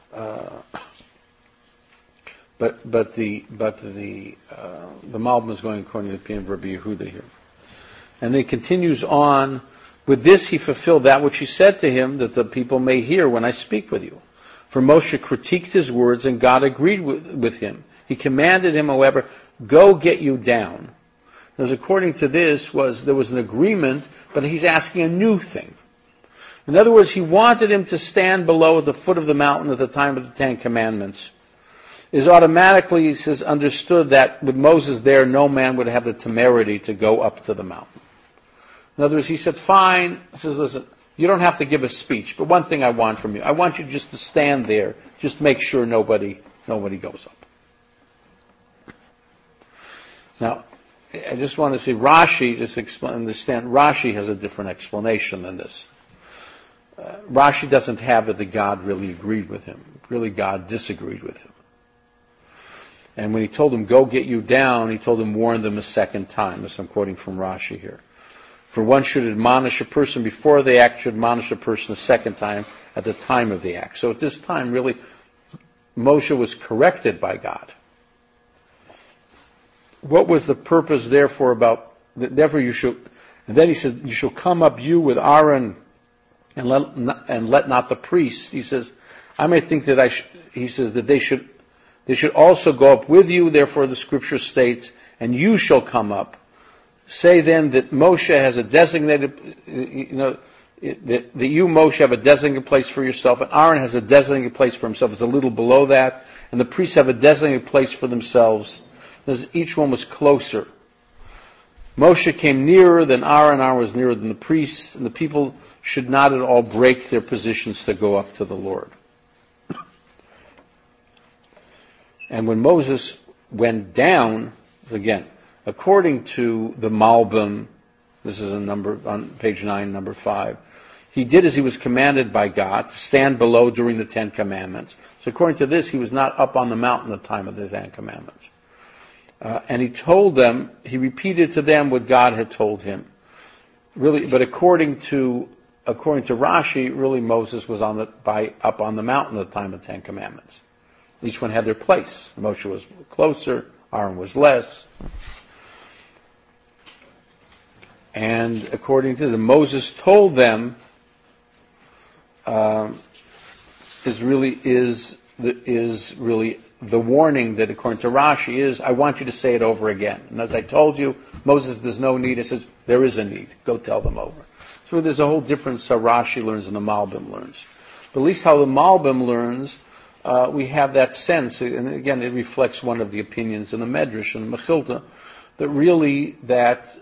But the Malbim is going according to the opinion of Rabbi Yehuda here. And then he continues on, with this he fulfilled that which he said to him, that the people may hear when I speak with you. For Moshe critiqued his words, and God agreed with him. He commanded him, however, go get you down. Because according to this, there was an agreement, but he's asking a new thing. In other words, he wanted him to stand below at the foot of the mountain at the time of the Ten Commandments. It is automatically, he says, understood that with Moses there, no man would have the temerity to go up to the mountain. In other words, he said, fine. He says, listen, you don't have to give a speech, but one thing I want from you, I want you just to stand there, just make sure nobody goes up. Now, I just want to say Rashi, understand, Rashi has a different explanation than this. Rashi doesn't have it that God really agreed with him. Really, God disagreed with him. And when he told him, go get you down, he told him, warn them a second time. This I'm quoting from Rashi here. For one should admonish a person before they act, should admonish a person a second time at the time of the act. So at this time, really, Moshe was corrected by God. What was the purpose, therefore, therefore you shall, and then he said, you shall come up you with Aaron and let not the priests. He says, I may think that he says that they should also go up with you, therefore the scripture states, and you shall come up. Say then that Moshe has a designated, that you, Moshe, have a designated place for yourself, and Aaron has a designated place for himself. It's a little below that, and the priests have a designated place for themselves. Because each one was closer. Moshe came nearer than Aaron was nearer than the priests, and the people should not at all break their positions to go up to the Lord. And when Moses went down, again, according to the Malbim, this is on page 9, number 5, he did as he was commanded by God, to stand below during the Ten Commandments. So according to this, he was not up on the mountain at the time of the Ten Commandments. And he repeated to them what God had told him. Really, but according to Rashi, really Moses was up on the mountain at the time of the Ten Commandments. Each one had their place. Moshe was closer, Aaron was less. And according to Moses told them, is really the warning that according to Rashi is, I want you to say it over again. And as I told you, Moses, there's no need. It says, there is a need. Go tell them over. So there's a whole difference how Rashi learns and the Malbim learns. But at least how the Malbim learns, we have that sense, and again, it reflects one of the opinions in the Medrash and the Mechilta, that really that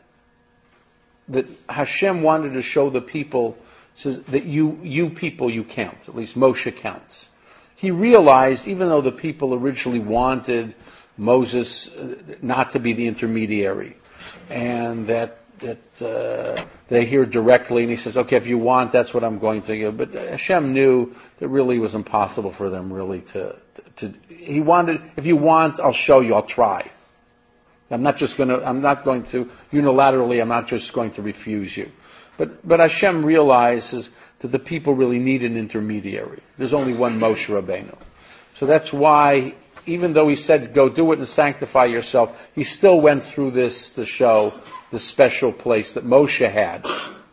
Hashem wanted to show the people, says that you people, you count. At least Moshe counts. He realized, even though the people originally wanted Moses not to be the intermediary, and that they hear directly, and he says, okay, if you want, that's what I'm going to give. But Hashem knew that really it was impossible for them really to he wanted, if you want, I'll show you, I'll try. I'm not going to unilaterally, I'm not just going to refuse you. But Hashem realizes that the people really need an intermediary. There's only one Moshe Rabbeinu. So that's why, even though he said, go do it and sanctify yourself, he still went through this to show the special place that Moshe had.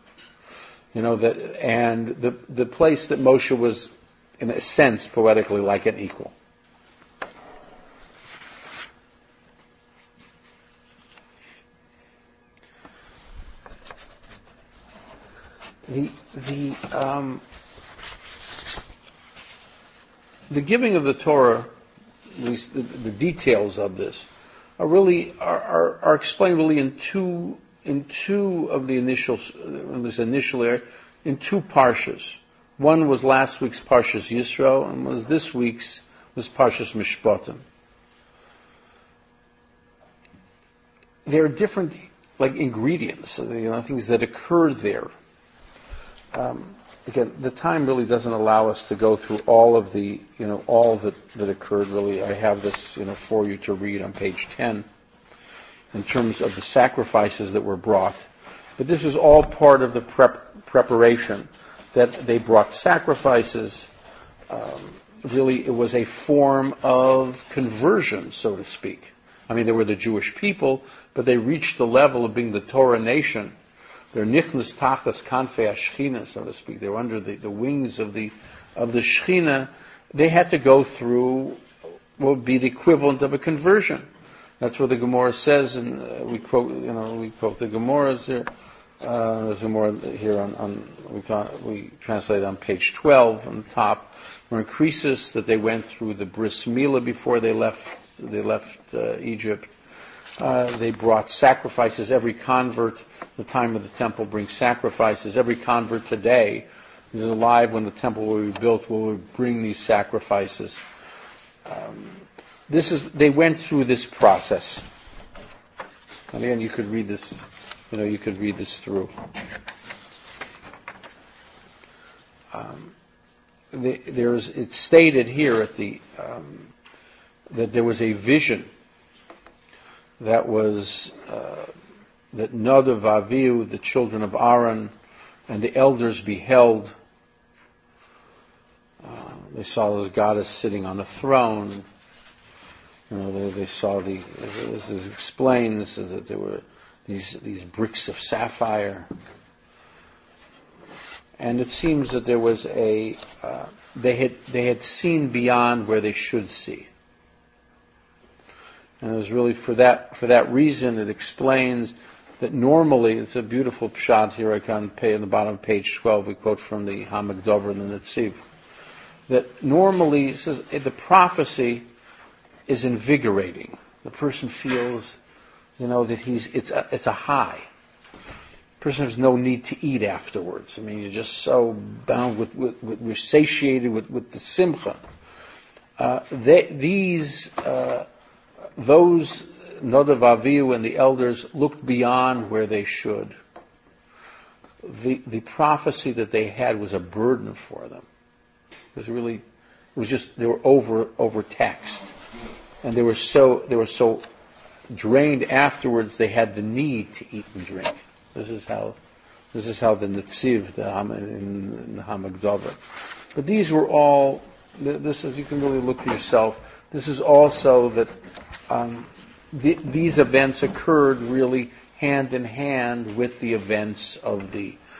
And the place that Moshe was, in a sense, poetically like an equal. The giving of the Torah, at least the details of this, are explained really in two of the initial area, in two parshas. One was last week's Parshas Yisro, and this week's was Parshas Mishpatim. There are different ingredients, things that occurred there. Again, the time really doesn't allow us to go through all of the, all that occurred. Really, I have this, for you to read on page 10, in terms of the sacrifices that were brought. But this was all part of the preparation, that they brought sacrifices. Really, it was a form of conversion, so to speak. I mean, they were the Jewish people, but they reached the level of being the Torah nation. They're nichnas tachas kanfei Shechina, so to speak. They were under the wings of the Shechina. They had to go through what would be the equivalent of a conversion. That's what the Gemara says, and we quote the Gemaras here. There's a Gemara here we translate on page 12 on the top, where in Croesus that they went through the bris milah before they left Egypt. They brought sacrifices. Every convert, the time of the temple, brings sacrifices. Every convert today who's alive when the temple will be built will bring these sacrifices. They went through this process. And again, you could read this. You could read this through. It's stated here that there was a vision that was that Nadav Avihu, the children of Aaron, and the elders beheld. They saw the goddess sitting on a throne. They saw this explains that there were these bricks of sapphire, and it seems that there was they had seen beyond where they should see. And it was really for that reason it explains that normally, it's a beautiful pshat here I can pay in the bottom of page 12, we quote from the Hamagdover and the Netziv, that normally it says the prophecy is invigorating. The person feels, that it's a high. The person has no need to eat afterwards. I mean, you're just so bound we're satiated with the simcha. Those Nadav Avihu and the elders looked beyond where they should. The prophecy that they had was a burden for them. It was just they were overtaxed, and they were so drained afterwards. They had the need to eat and drink. This is how the Netziv, in the Hamagdover. But these were all. This is, you can really look for yourself. This is also that these events occurred really hand in hand with the events of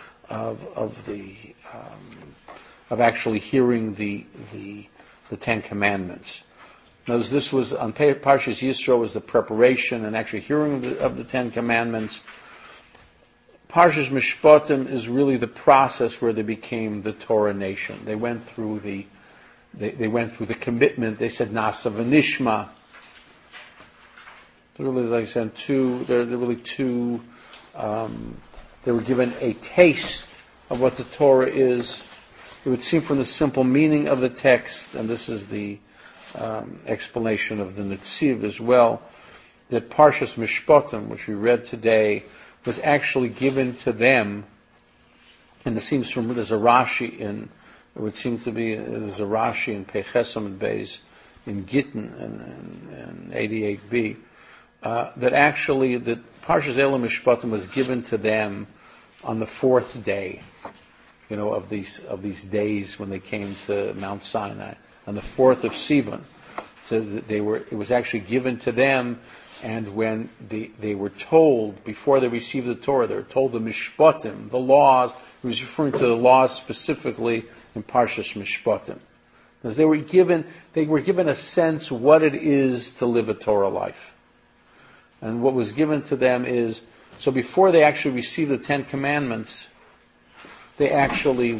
actually hearing the Ten Commandments. Notice this was on Parshas Yisro was the preparation and actually hearing of the Ten Commandments. Parshas Mishpatim is really the process where they became the Torah nation. They went through the commitment. They said Nasa v'Nishma. Really, like I said, they're really two. They were given a taste of what the Torah is. It would seem from the simple meaning of the text, and this is the explanation of the Netziv as well, that Parshas Mishpatim, which we read today, was actually given to them, and it seems from there's a Rashi in Pechesam and Beis in Gittin and 88b. That actually the Parshas Elam Mishpatim was given to them on the fourth day, of these days when they came to Mount Sinai, on the 4th of Sivan. So that it was actually given to them, and when they were told, before they received the Torah, they were told the Mishpatim, the laws. He was referring to the laws specifically in Parshas Mishpatim. Because they were given a sense what it is to live a Torah life. And what was given to them is, so before they actually received the Ten Commandments, they actually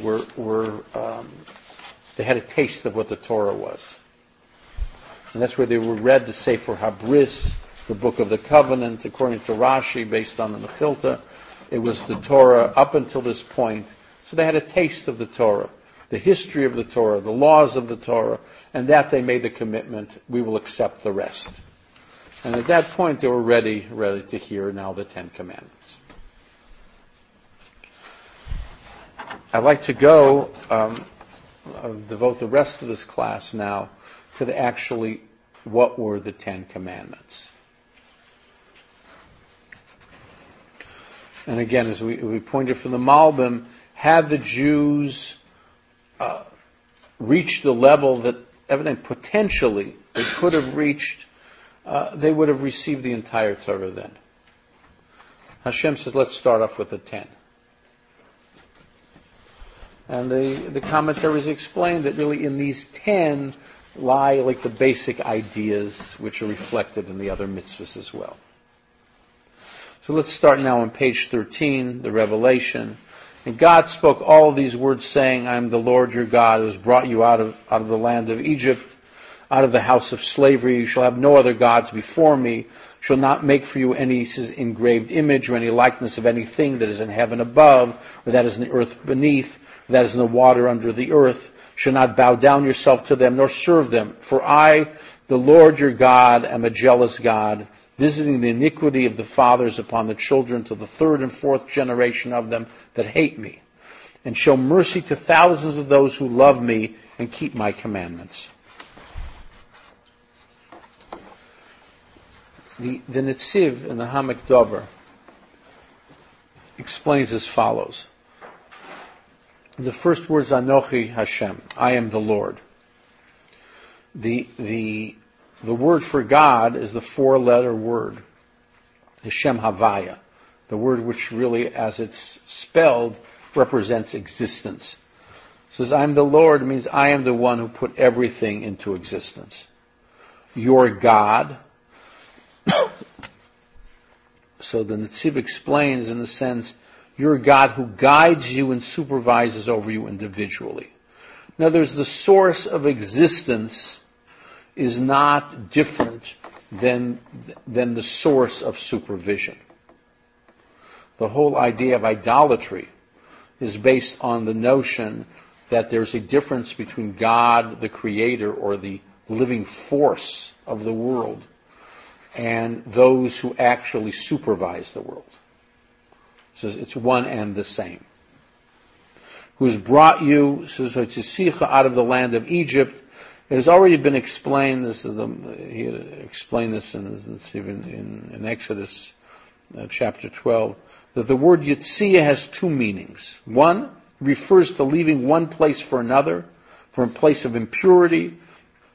they had a taste of what the Torah was. And that's where they were read the Sefer HaBris, the Book of the Covenant, according to Rashi, based on the Mechilta. It was the Torah up until this point. So they had a taste of the Torah, the history of the Torah, the laws of the Torah, and that they made the commitment, we will accept the rest. And at that point, they were ready to hear now the Ten Commandments. I'd like to go devote the rest of this class now to what were the Ten Commandments. And again, as we pointed from the Malbim, had the Jews reached the level that evidently potentially they could have reached, they would have received the entire Torah then. Hashem says, let's start off with the 10. And the commentaries explain that really in these 10 lie like the basic ideas which are reflected in the other mitzvahs as well. So let's start now on page 13, the Revelation. And God spoke all of these words, saying, I am the Lord your God who has brought you out of the land of Egypt, out of the house of slavery. You shall have no other gods before me. Shall not make for you any engraved image or any likeness of anything that is in heaven above, or that is in the earth beneath, or that is in the water under the earth. Shall not bow down yourself to them, nor serve them. For I, the Lord your God, am a jealous God, visiting the iniquity of the fathers upon the children to the third and fourth generation of them that hate me, and show mercy to thousands of those who love me and keep my commandments. The Netziv in the Hamek Dover explains as follows. The first word is Anochi Hashem, I am the Lord. The word for God is the 4-letter word, Hashem Havaya, the word which really, as it's spelled, represents existence. It says, I am the Lord, means I am the one who put everything into existence. Your God. So the Netziv explains in the sense, you're a God who guides you and supervises over you individually. In other words, the source of existence is not different than the source of supervision. The whole idea of idolatry is based on the notion that there's a difference between God, the creator, or the living force of the world, and those who actually supervise the world. So it's one and the same. Who has brought you, out of the land of Egypt. It has already been explained. He had explained this in Exodus chapter 12, that the word Yitzia has 2 meanings. One refers to leaving one place for another, from a place of impurity,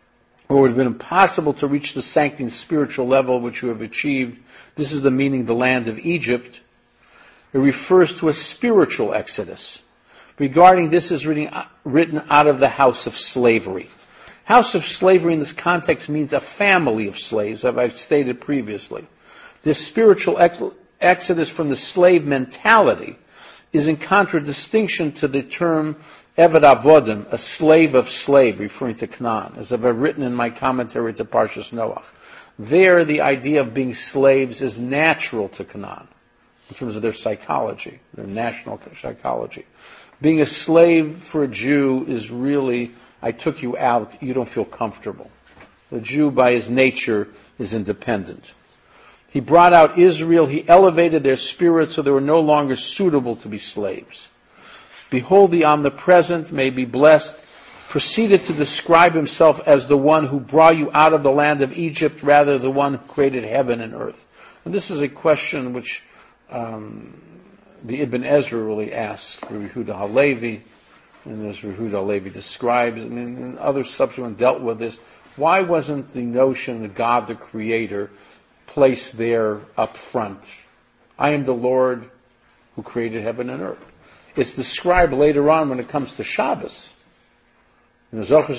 or it would have been impossible to reach the sanctity and spiritual level which you have achieved. This is the meaning, the land of Egypt. It refers to a spiritual exodus. Regarding this is written out of the house of slavery. House of slavery in this context means a family of slaves, as I've stated previously. This spiritual exodus from the slave mentality is in contradistinction to the term Eved Avodim, a slave of slave, referring to Canaan, as I've written in my commentary to Parshas Noach. There, the idea of being slaves is natural to Canaan, in terms of their psychology, their national psychology. Being a slave for a Jew is really, I took you out, you don't feel comfortable. The Jew, by his nature, is independent. He brought out Israel, he elevated their spirits so they were no longer suitable to be slaves. Behold, the omnipresent may be blessed, proceeded to describe himself as the one who brought you out of the land of Egypt, rather the one who created heaven and earth. And this is a question which the Ibn Ezra really asks, Rabbi Yehuda Halevi, and as Rabbi Yehuda Halevi describes, and other subsequent dealt with this. Why wasn't the notion of God the Creator placed there up front? I am the Lord who created heaven and earth. It's described later on when it comes to Shabbos. This is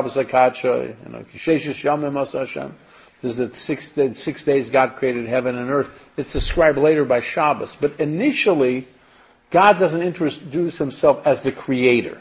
the 6 days God created heaven and earth. It's described later by Shabbos. But initially, God doesn't introduce himself as the creator.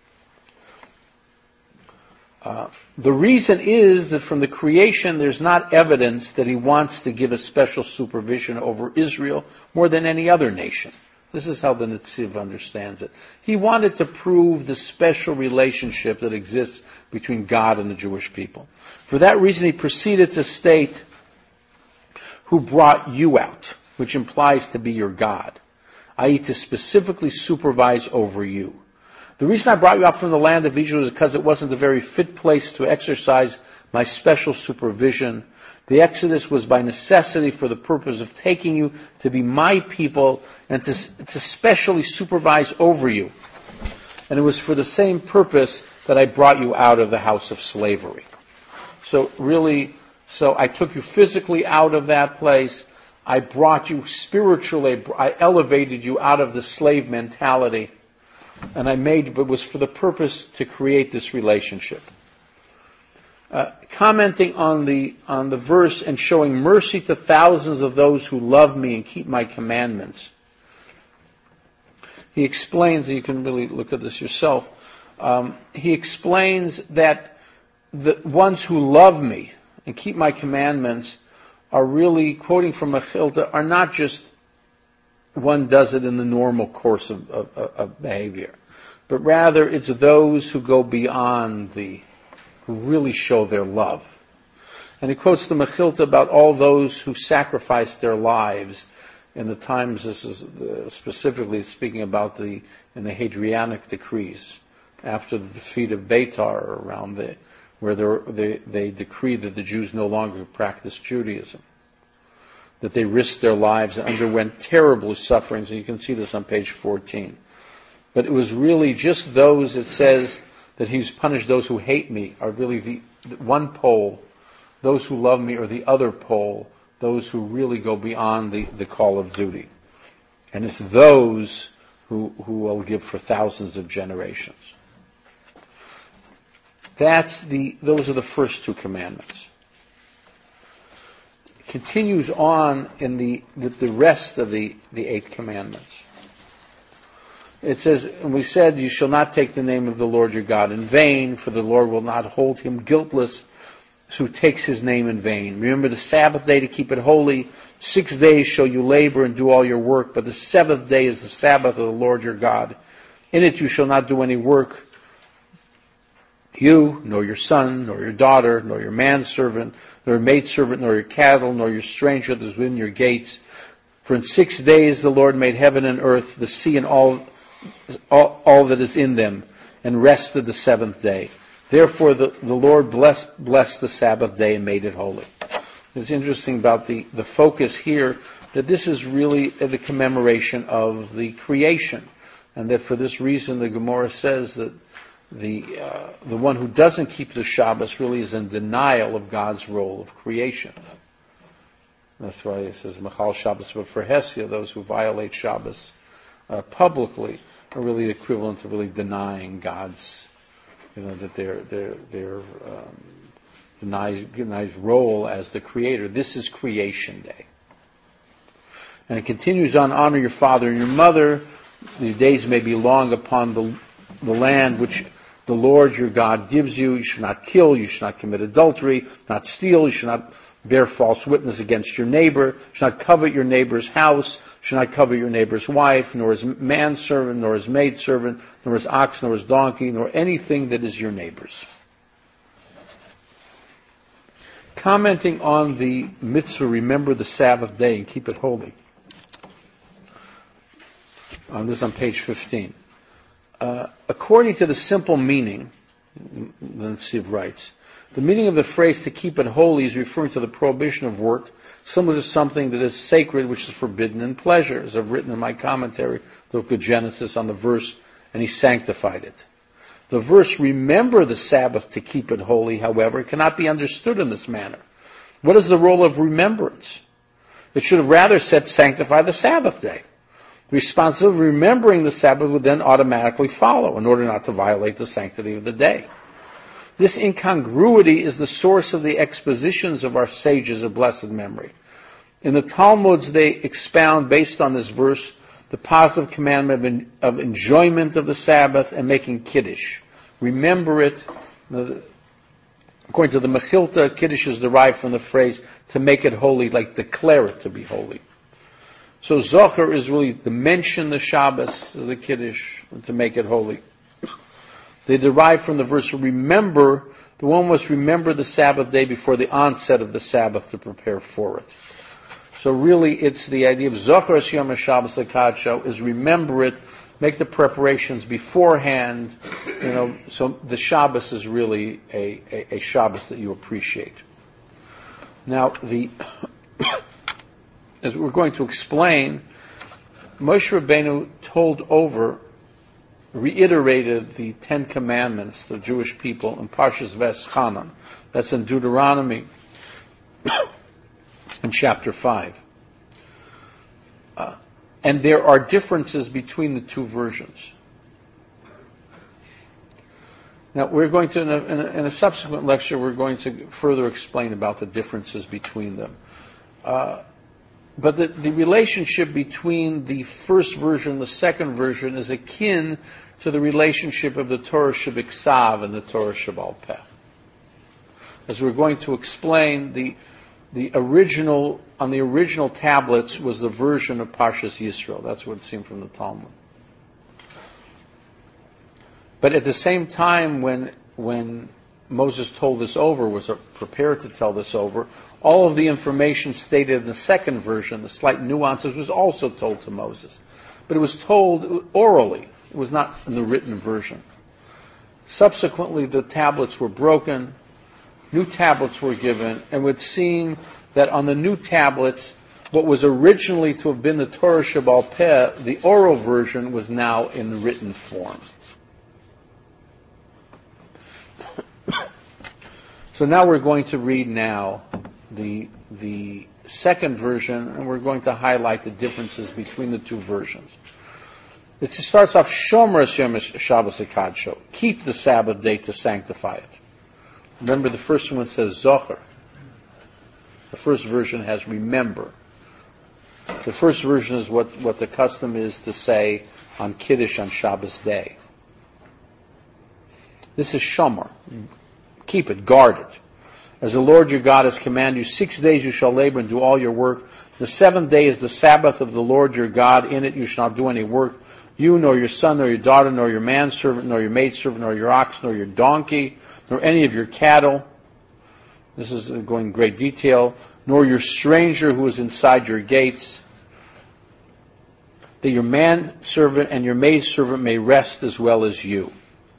The reason is that from the creation there's not evidence that he wants to give a special supervision over Israel more than any other nation. This is how the Netziv understands it. He wanted to prove the special relationship that exists between God and the Jewish people. For that reason, he proceeded to state, who brought you out, which implies to be your God, i.e. to specifically supervise over you. The reason I brought you out from the land of Egypt is because it wasn't a very fit place to exercise my special supervision. The Exodus was by necessity for the purpose of taking you to be my people and to specially supervise over you. And it was for the same purpose that I brought you out of the house of slavery. So I took you physically out of that place. I brought you spiritually, I elevated you out of the slave mentality. And it was for the purpose to create this relationship. Commenting on the verse and showing mercy to thousands of those who love me and keep my commandments. He explains, and you can really look at this yourself, he explains that the ones who love me and keep my commandments are really, quoting from Mechilta, are not just one does it in the normal course of behavior, but rather it's those who go beyond who really show their love. And he quotes the Mechilta about all those who sacrificed their lives in the times, this is specifically speaking about in the Hadrianic decrees, after the defeat of Beitar, where they decreed that the Jews no longer practiced Judaism, that they risked their lives and underwent terrible sufferings, and you can see this on page 14. But it was really just those, it says, that he's punished those who hate me are really the one pole. Those who love me are the other pole. Those who really go beyond the call of duty. And it's those who will give for thousands of generations. Those are the first two commandments. It continues on in the rest of the 8 commandments. It says, and we said, you shall not take the name of the Lord your God in vain, for the Lord will not hold him guiltless who takes his name in vain. Remember the Sabbath day to keep it holy. 6 days shall you labor and do all your work, but the 7th day is the Sabbath of the Lord your God. In it you shall not do any work, you, nor your son, nor your daughter, nor your manservant, nor your maidservant, nor your cattle, nor your stranger that is within your gates. For in 6 days the Lord made heaven and earth, the sea and all that is in them, and rested the 7th day. Therefore the Lord blessed the Sabbath day and made it holy. It's interesting about the focus here, that this is really the commemoration of the creation. And that for this reason the Gemara says that the one who doesn't keep the Shabbos really is in denial of God's role of creation. That's why it says Machal Shabbos v'Ferhesia, those who violate Shabbos publicly are really the equivalent of really denying God's, that they're denies role as the creator. This is creation day. And it continues on, honor your father and your mother. Your days may be long upon the land which the Lord your God gives you. You should not kill, you should not commit adultery, not steal, you should not bear false witness against your neighbor, you should not covet your neighbor's house, you should not covet your neighbor's wife, nor his manservant, nor his maidservant, nor his ox, nor his donkey, nor anything that is your neighbor's. Commenting on the mitzvah, remember the Sabbath day and keep it holy. This is on page 15. According to the simple meaning, the Netziv writes, the meaning of the phrase to keep it holy is referring to the prohibition of work, similar to something that is sacred, which is forbidden in pleasure, as I've written in my commentary, the book of Genesis, on the verse, and he sanctified it. The verse, remember the Sabbath to keep it holy, however, cannot be understood in this manner. What is the role of remembrance? It should have rather said sanctify the Sabbath day. The responsibility of remembering the Sabbath would then automatically follow in order not to violate the sanctity of the day. This incongruity is the source of the expositions of our sages of blessed memory. In the Talmuds, they expound, based on this verse, the positive commandment of enjoyment of the Sabbath and making Kiddush. Remember it. According to the Mechilta, Kiddush is derived from the phrase to make it holy, like declare it to be holy. So Zocher is really to mention the Shabbos as the Kiddush, and to make it holy. They derive from the verse, remember, the one must remember the Sabbath day before the onset of the Sabbath to prepare for it. So really it's the idea of Zocher es Yom HaShabbos L'Kadsho is remember it, make the preparations beforehand, so the Shabbos is really a Shabbos that you appreciate. Now as we're going to explain, Moshe Rabbeinu reiterated the Ten Commandments to the Jewish people in Parshas Veschanan. That's in Deuteronomy in chapter 5. And there are differences between the two versions. Now, we're going to, in a subsequent lecture, we're going to further explain about the differences between them. But the relationship between the first version and the second version is akin to the relationship of the Torah Shebiksav and the Torah Shebal Peh. As we're going to explain, the original tablets was the version of Parshas Yisro. That's what it seemed from the Talmud. But at the same time, when Moses told this over, was prepared to tell this over, all of the information stated in the second version, the slight nuances, was also told to Moses. But it was told orally. It was not in the written version. Subsequently, the tablets were broken, new tablets were given, and it would seem that on the new tablets, what was originally to have been the Torah Shebal Peh, the oral version, was now in written form. So now we're going to read now the second version, and we're going to highlight the differences between the two versions. It starts off, Shomer es Yom Shabbos L'Kadsho, keep the Sabbath day to sanctify it. Remember, the first one says Zocher. The first version has remember. The first version is what the custom is to say on Kiddush on Shabbos day. This is Shomer. Keep it, guard it. As the Lord your God has commanded you, 6 days you shall labor and do all your work. The seventh day is the Sabbath of the Lord your God. In it you shall not do any work. You, nor your son, nor your daughter, nor your manservant, nor your maidservant, nor your ox, nor your donkey, nor any of your cattle. This is going in great detail. Nor your stranger who is inside your gates. That your manservant and your maidservant may rest as well as you.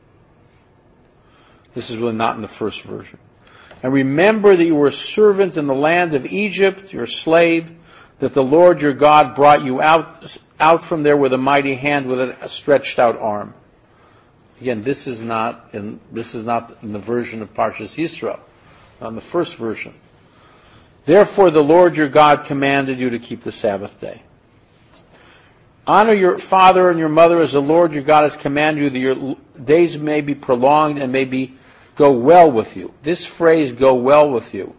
This is really not in the first version. And remember that you were a servant in the land of Egypt, you're a slave, that the Lord your God brought you out from there with a mighty hand, with a stretched out arm. Again, this is not in the version of Parshas Yisro, on the first version. Therefore, the Lord your God commanded you to keep the Sabbath day. Honor your father and your mother as the Lord your God has commanded you, that your days may be prolonged and may go well with you. This phrase, go well with you,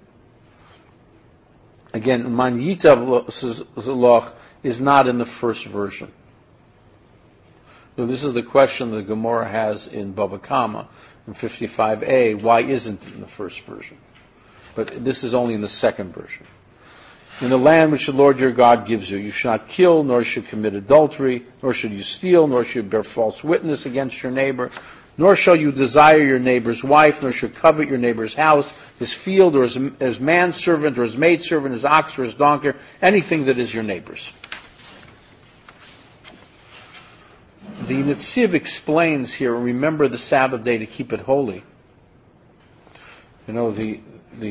again, man yitav is not in the first version. So this is the question the Gemara has in Bava Kama, in 55a, why isn't it in the first version? But this is only in the second version. In the land which the Lord your God gives you, you shall not kill, nor should commit adultery, nor should you steal, nor should you bear false witness against your neighbor, nor shall you desire your neighbor's wife, nor should covet your neighbor's house, his field, or his manservant, or his maidservant, his ox, or his donkey, anything that is your neighbor's. The Netziv explains here, remember the Sabbath day to keep it holy. The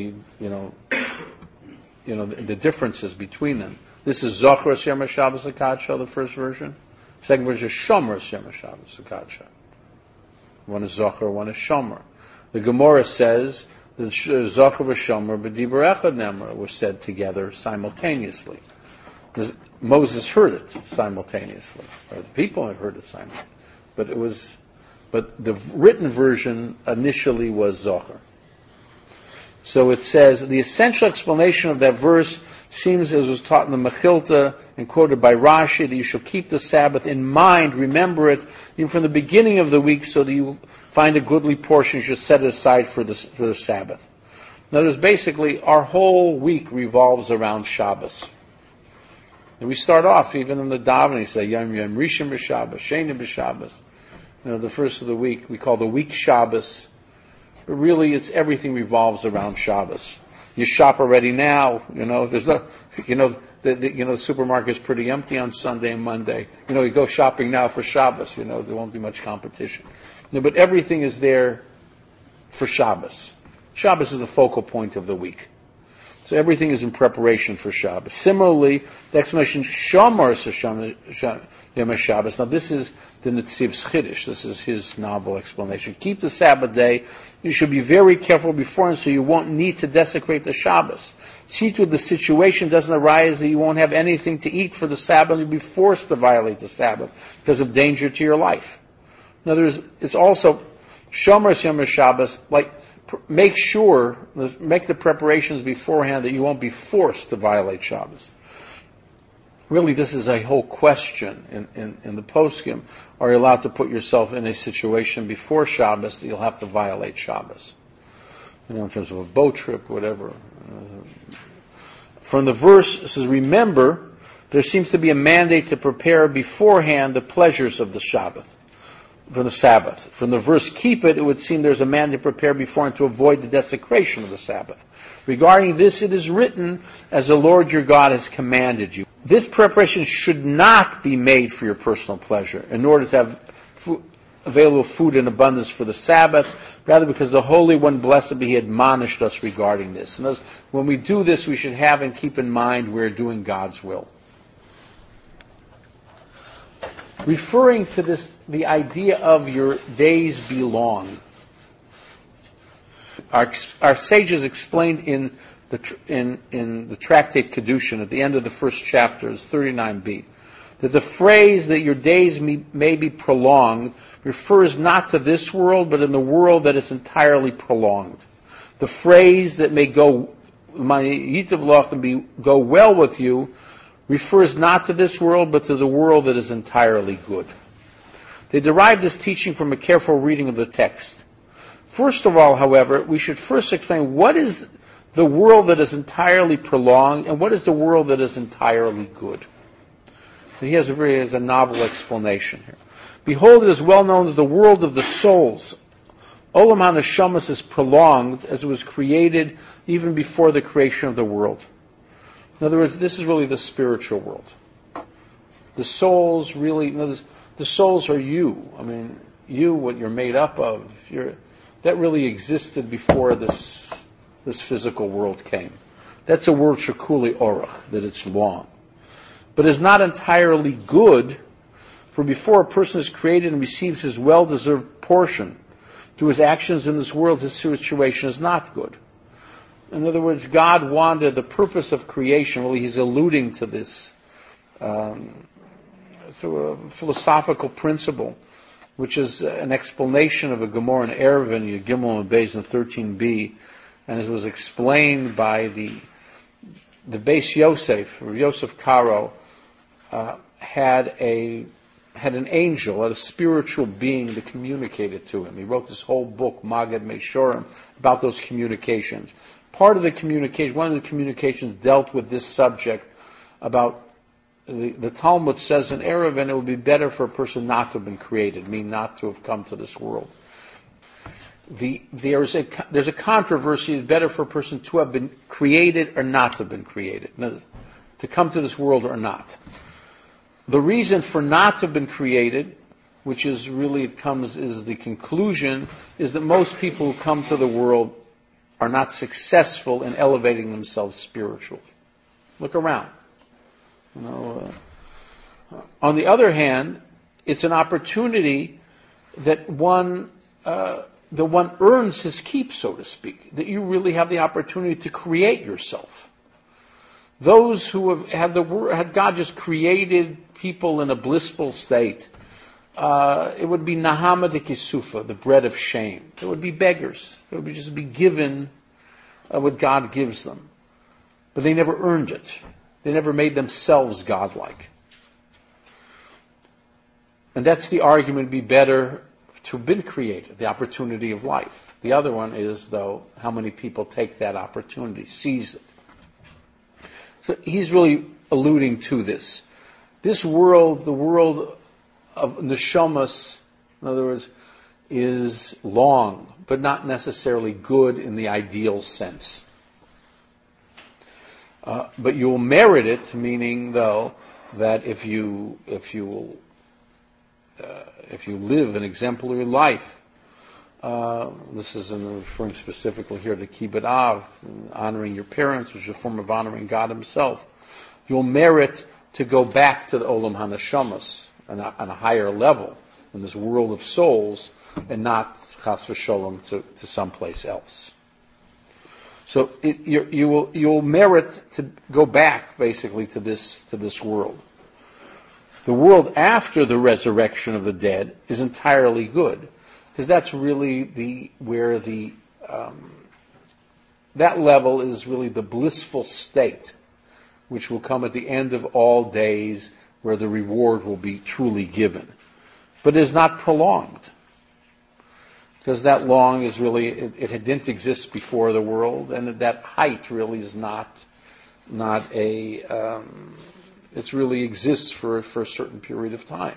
differences between them. This is Zochar Yom HaShabbos HaKadsha, the first version. Second version is Shomer Yom HaShabbos HaKadsha. One is Zochar, one is Shomer. The Gemara says that Zochar v'Shomer b'Dibur Echad Nemar were said together simultaneously. Moses heard it simultaneously, or the people had heard it simultaneously. But the written version initially was Zochar. So it says, the essential explanation of that verse seems as was taught in the Mechilta and quoted by Rashi, that you shall keep the Sabbath in mind, remember it, even from the beginning of the week, so that you find a goodly portion, you should set it aside for the Sabbath. Notice basically, our whole week revolves around Shabbos. And we start off, even in the davening, say, Yom Yom Rishon b'Shabbos, Sheni b'Shabbos. The first of the week, we call the week Shabbos. But really, everything revolves around Shabbos. You shop already now, there's no, the supermarket is pretty empty on Sunday and Monday. You go shopping now for Shabbos, there won't be much competition. But everything is there for Shabbos. Shabbos is the focal point of the week. So everything is in preparation for Shabbos. Similarly, the explanation Shomer Yom HaShabbos. Now this is the Netziv's Chiddush. This is his novel explanation. Keep the Sabbath day. You should be very careful beforehand so you won't need to desecrate the Shabbos. See to it the situation doesn't arise that you won't have anything to eat for the Sabbath. You'll be forced to violate the Sabbath because of danger to your life. In other words, it's also Shomer Yom HaShabbos, make the preparations beforehand that you won't be forced to violate Shabbos. Really, this is a whole question in the poskim. Are you allowed to put yourself in a situation before Shabbos that you'll have to violate Shabbos? In terms of a boat trip, whatever. From the verse, it says, remember, there seems to be a mandate to prepare beforehand the pleasures of the Sabbath. From the Sabbath. From the verse, keep it would seem there's a mandate to prepare beforehand to avoid the desecration of the Sabbath. Regarding this, it is written, as the Lord your God has commanded you. This preparation should not be made for your personal pleasure, in order to have available food in abundance for the Sabbath, rather because the Holy One, blessed be He, admonished us regarding this. And when we do this, we should have and keep in mind we're doing God's will. Referring to this, the idea of your days belong. Our sages explained in the tractate Kedushin at the end of the first chapter, 39b, that the phrase that your days may be prolonged refers not to this world, but in the world that is entirely prolonged. The phrase that may go well with you refers not to this world, but to the world that is entirely good. They derive this teaching from a careful reading of the text. First of all, however, we should first explain what is the world that is entirely prolonged and what is the world that is entirely good. And he has a novel explanation here. Behold, it is well known that the world of the souls, Olam HaNeshamas, is prolonged as it was created even before the creation of the world. In other words, this is really the spiritual world. The souls really, the souls are you. I mean, you, what you're made up of, that really existed before this physical world came. That's a word shekuli orach, that it's long. But it's not entirely good, For before a person is created and receives his well-deserved portion through his actions in this world, his situation is not good. In other words, God wanted the purpose of creation. Really, he's alluding to this through a philosophical principle, which is an explanation of a Gemara in Eruvin, Gimel and Beis in 13b, and it was explained by the Beis Yosef, or Yosef Karo, had an angel, had a spiritual being that communicated to him. He wrote this whole book, Magad Meishorim, about those communications. One of the communications dealt with this subject about the Talmud says in Eruvin it would be better for a person not to have been created, meaning not to have come to this world. There's a controversy, it's better for a person to have been created or not to have been created, to come to this world or not. The reason for not to have been created, which is really is the conclusion, is that most people who come to the world are not successful in elevating themselves spiritually. Look around. On the other hand, it's an opportunity that one earns his keep, so to speak. That you really have the opportunity to create yourself. Those who had God just created people in a blissful state, it would be Nahama de Kisufa, the bread of shame. They would be beggars. They would just be given what God gives them. But they never earned it. They never made themselves godlike. And that's the argument, it'd be better to have been created, the opportunity of life. The other one is, though, how many people take that opportunity, seize it. So he's really alluding to this. This world, the world of neshamas, in other words, is long, but not necessarily good in the ideal sense. But you'll merit it, meaning, though, that if you live an exemplary life, this is referring specifically here to Kibbut Av, honoring your parents, which is a form of honoring God Himself, you'll merit to go back to the Olam HaNeshamas on a higher level in this world of souls, and not Chas v'Sholom to someplace else. So you'll merit to go back basically to this world. The world after the resurrection of the dead is entirely good, because that's really that level is really the blissful state, which will come at the end of all days, where the reward will be truly given. But it is not prolonged, because that long is really, it didn't exist before the world, and that height really is it really exists for a certain period of time.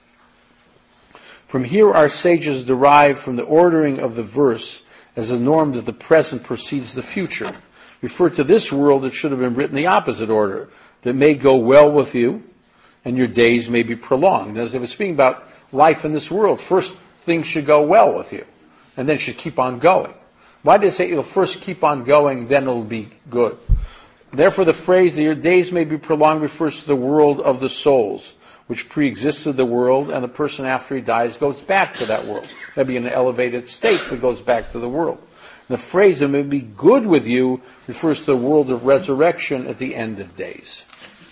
From here, our sages derive from the ordering of the verse as a norm that the present precedes the future. Referred to this world, it should have been written the opposite order, that may go well with you, and your days may be prolonged. As if it's speaking about life in this world, first things should go well with you, and then should keep on going. Why did it say it'll first keep on going, then it'll be good? Therefore, the phrase that your days may be prolonged refers to the world of the souls, which pre-existed the world, and the person after he dies goes back to that world. Maybe in an elevated state, but goes back to the world. The phrase that may be good with you refers to the world of resurrection at the end of days.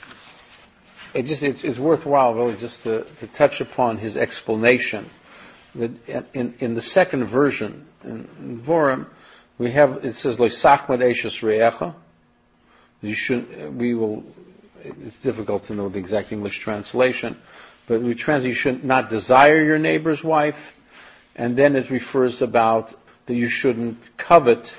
It's worthwhile really just to touch upon his explanation. That in the second version, in Dvorim, it says, Lo sachmad eishes re'echa. It's difficult to know the exact English translation, but we translate, you should not desire your neighbor's wife, and then it refers about that you shouldn't covet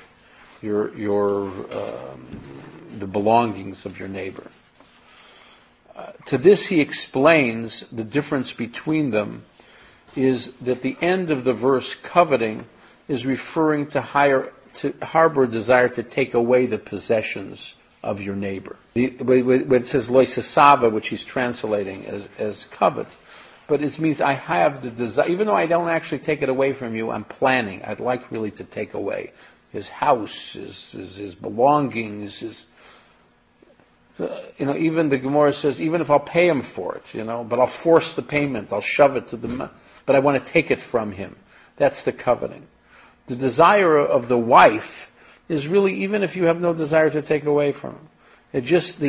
the belongings of your neighbor. To this he explains the difference between them is that the end of the verse, coveting, is referring to harbor a desire to take away the possessions of your neighbor. When it says loisasava, which he's translating as covet, but it means I have the desire, even though I don't actually take it away from you, I'm planning. I'd like really to take away his house, his belongings, even the Gemara says, even if I'll pay him for it, but I'll force the payment, I'll shove it to but I want to take it from him. That's the coveting. The desire of the wife is really, even if you have no desire to take away from him, it just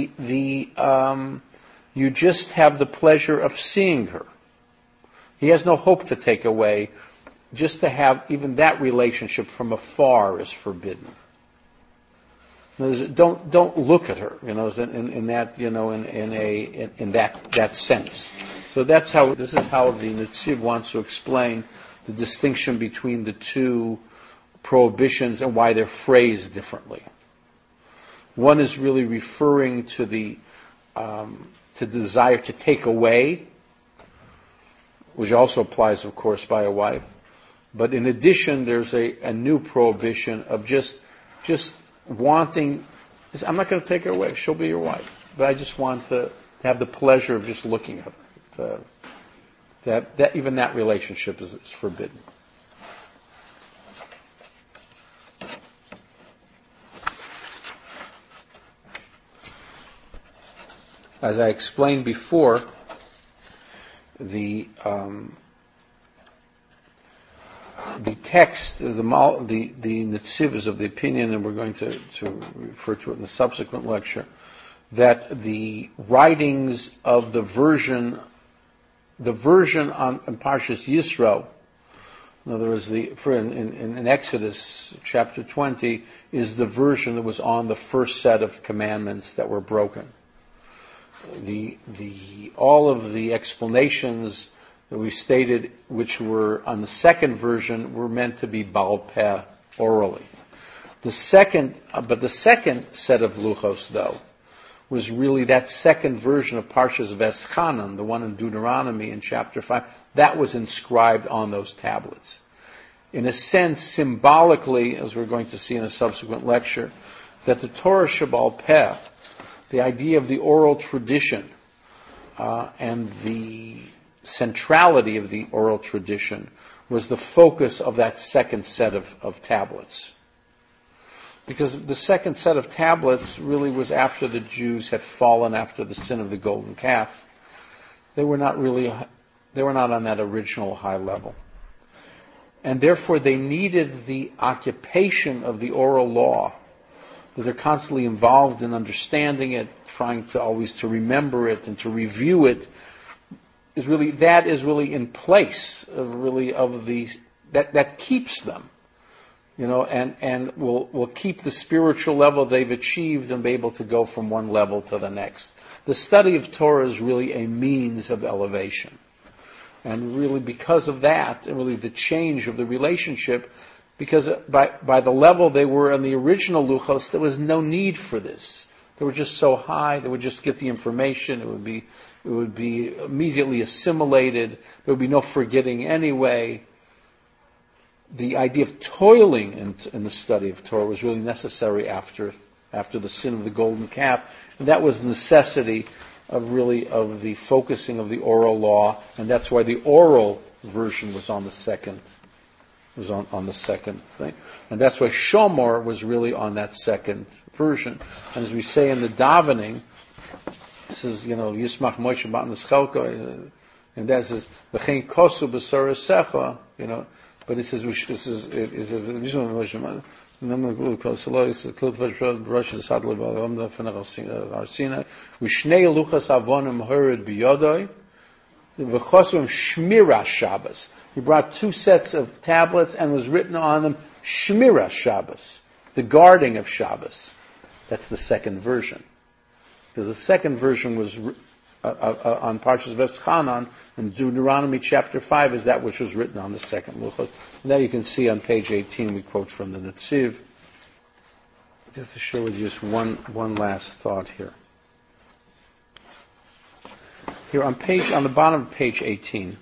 you just have the pleasure of seeing her. He has no hope to take away. Just to have even that relationship from afar is forbidden. Don't look at her, in that, in that sense. So this is how the Netziv wants to explain the distinction between the two prohibitions and why they're phrased differently. One is really referring to the desire to take away, which also applies, of course, by a wife. But in addition, there's a new prohibition of just wanting. I'm not going to take her away; she'll be your wife. But I just want to have the pleasure of just looking at her. That even that relationship is forbidden. As I explained before, the text, the Netziv is of the opinion, and we're going to refer to it in a subsequent lecture, that the writings of the version on Parshas Yisro, in other words, in Exodus chapter 20, is the version that was on the first set of commandments that were broken. All of the explanations that we stated, which were on the second version, were meant to be Baal Peh, orally. But the second set of luchos, though, was really that second version of Parshas Veschanan, the one in Deuteronomy in chapter 5, that was inscribed on those tablets. In a sense, symbolically, as we're going to see in a subsequent lecture, that the Torah Shebaal Peh, the idea of the oral tradition, and the centrality of the oral tradition was the focus of that second set of tablets. Because the second set of tablets really was after the Jews had fallen after the sin of the golden calf. They were not on that original high level. And therefore they needed the occupation of the oral law, that they're constantly involved in understanding it, trying to always to remember it and to review it, is really in place that keeps them, and will keep the spiritual level they've achieved and be able to go from one level to the next. The study of Torah is really a means of elevation. And really because of that, and really the change of the relationship, because by the level they were on the original luchos, there was no need for this. They were just so high, they would just get the information, it would be immediately assimilated, there would be no forgetting anyway. The idea of toiling in the study of Torah was really necessary after the sin of the golden calf, and that was the necessity of the focusing of the oral law, and that's why the oral version was on the second thing. And that's why Shomor was really on that second version. And as we say in the davening, this is, Yismach Moshe Matan Eschelko, and that says, V'chein kosu b'sorasecha, but it says, Yismach Moshe Matan, V'shnei luchas avonim hered b'yodoi, V'chosum shmira Shabbos. He brought 2 sets of tablets and was written on them Shmira Shabbos, the guarding of Shabbos. That's the second version. Because the second version was on Parshas Veschanan in Deuteronomy chapter 5 is that which was written on the second luchos. And that you can see on page 18, we quote from the Netziv. Just to share with you just one last thought here. Here on the bottom of page 18,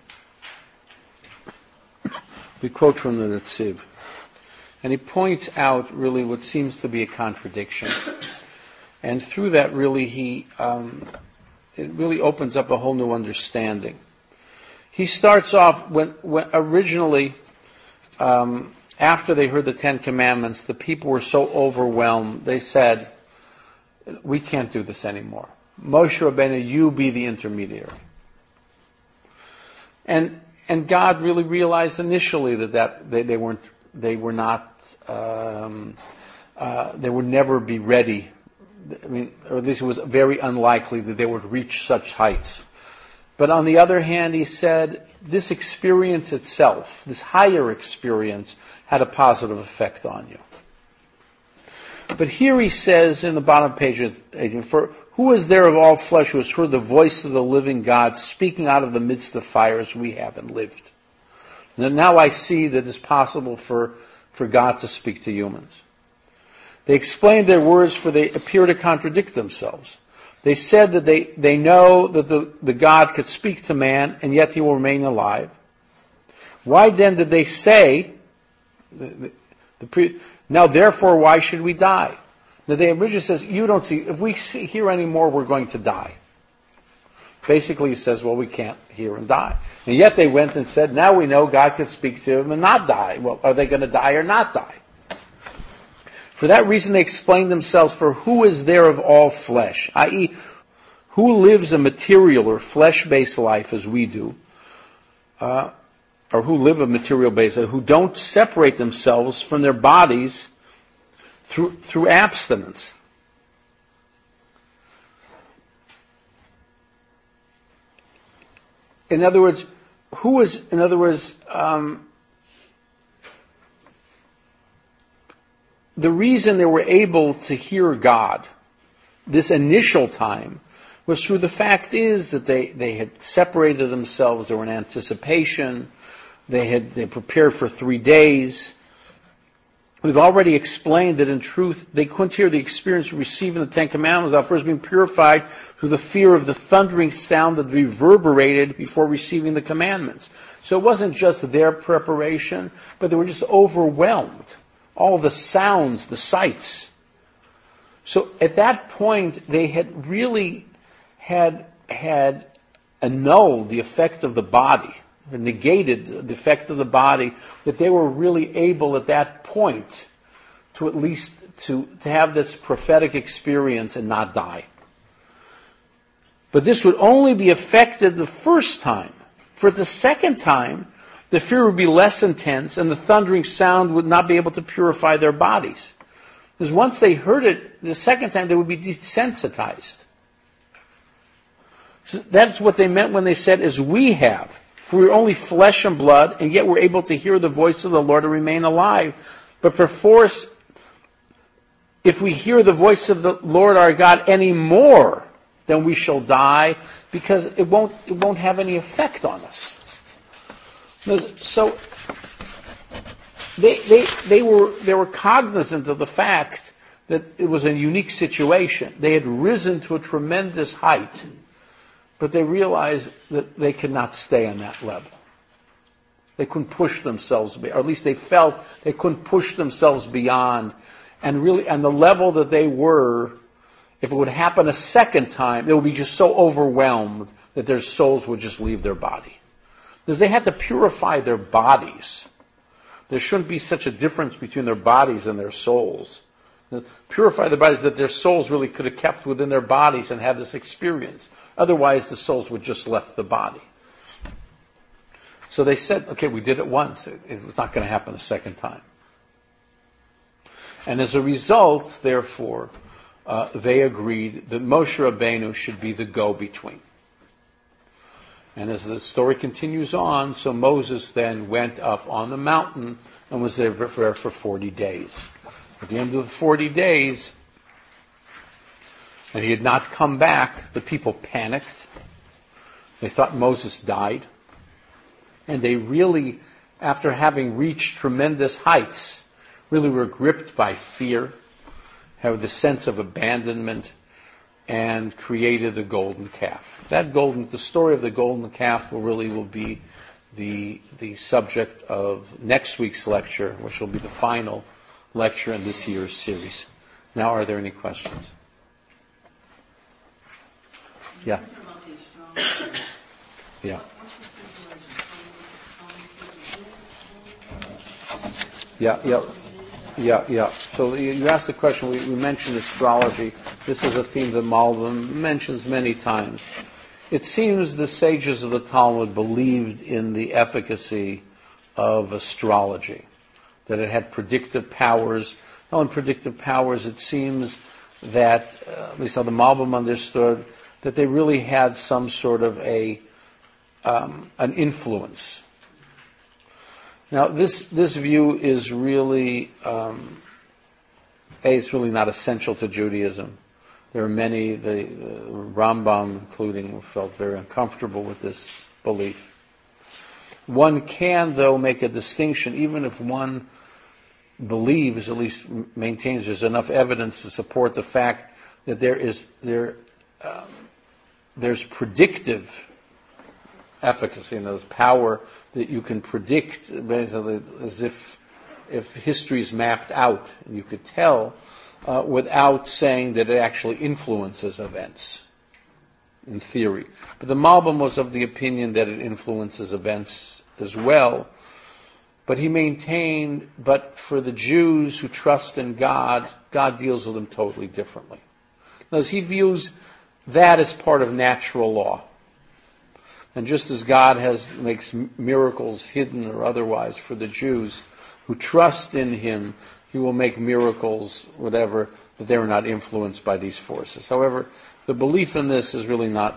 we quote from the Netziv. And he points out really what seems to be a contradiction. And through that really it really opens up a whole new understanding. He starts off when originally, after they heard the 10 Commandments, the people were so overwhelmed, they said, we can't do this anymore. Moshe Rabbeinu, you be the intermediary. And God really realized initially that they would never be ready. I mean, or at least it was very unlikely that they would reach such heights. But on the other hand, he said, this experience itself, this higher experience, had a positive effect on you. But here he says in the bottom page, for who is there of all flesh who has heard the voice of the living God speaking out of the midst of fire as we have and lived? And now I see that it's possible for God to speak to humans. They explained their words, for they appear to contradict themselves. They said that they know that the God could speak to man, and yet he will remain alive. Why then did they say, now therefore why should we die? Now the original says, you don't see, if we hear any more, we're going to die. Basically he says, well, we can't hear and die. And yet they went and said, now we know God can speak to them and not die. Well, are they going to die or not die? For that reason they explained themselves, for who is there of all flesh, i.e., who lives a material or flesh-based life as we do, or who live a material-based life, who don't separate themselves from their bodies through abstinence. In other words, the reason they were able to hear God this initial time was through the fact is that they had separated themselves. They were in anticipation. They prepared for 3 days. We've already explained that in truth they couldn't hear the experience of receiving the Ten Commandments without first being purified through the fear of the thundering sound that reverberated before receiving the commandments. So it wasn't just their preparation, but they were just overwhelmed. All the sounds, the sights. So at that point, they had really had annulled the effect of the body, negated the effect of the body, that they were really able at that point to at least to have this prophetic experience and not die. But this would only be affected the first time. For the second time, the fear would be less intense and the thundering sound would not be able to purify their bodies. Because once they heard it, the second time they would be desensitized. So that's what they meant when they said, as we have. For we're only flesh and blood, and yet we're able to hear the voice of the Lord and remain alive. But perforce, if we hear the voice of the Lord our God any more, then we shall die, because it won't have any effect on us. So they were cognizant of the fact that it was a unique situation. They had risen to a tremendous height, but they realized that they could not stay on that level. They couldn't push themselves, or at least they felt they couldn't push themselves beyond. And the level that they were, if it would happen a second time, they would be just so overwhelmed that their souls would just leave their body. Because they had to purify their bodies. There shouldn't be such a difference between their bodies and their souls. Purify the bodies that their souls really could have kept within their bodies and had this experience. Otherwise, the souls would just left the body. So they said, okay, we did it once. It was not going to happen a second time. And as a result, therefore, they agreed that Moshe Rabbeinu should be the go-between. And as the story continues on, so Moses then went up on the mountain and was there for 40 days. At the end of the 40 days, and he had not come back, the people panicked. They thought Moses died. And they really, after having reached tremendous heights, really were gripped by fear, had the sense of abandonment, and created the golden calf. The story of the golden calf will be the subject of next week's lecture, which will be the final lecture in this year's series. Now, are there any questions? Yeah. Yeah. Yeah. So you asked the question, we mentioned astrology. This is a theme that Malbim mentions many times. It seems the sages of the Talmud believed in the efficacy of astrology, that it had predictive powers. Not only predictive powers, it seems that, at least how the Malbim understood, that they really had some sort of an influence. Now, this view is really, it's really not essential to Judaism. There are many, the Rambam including, felt very uncomfortable with this belief. One can, though, make a distinction, even if one believes, at least maintains, there's enough evidence to support the fact that there's predictive efficacy, and there's power that you can predict, basically, as if history is mapped out, and you could tell without saying that it actually influences events, in theory. But the Malbim was of the opinion that it influences events as well. But he maintained, but for the Jews who trust in God, God deals with them totally differently. Because he views that as part of natural law. And just as God makes miracles hidden or otherwise for the Jews who trust in him, he will make miracles, whatever, that they are not influenced by these forces. However, the belief in this is really not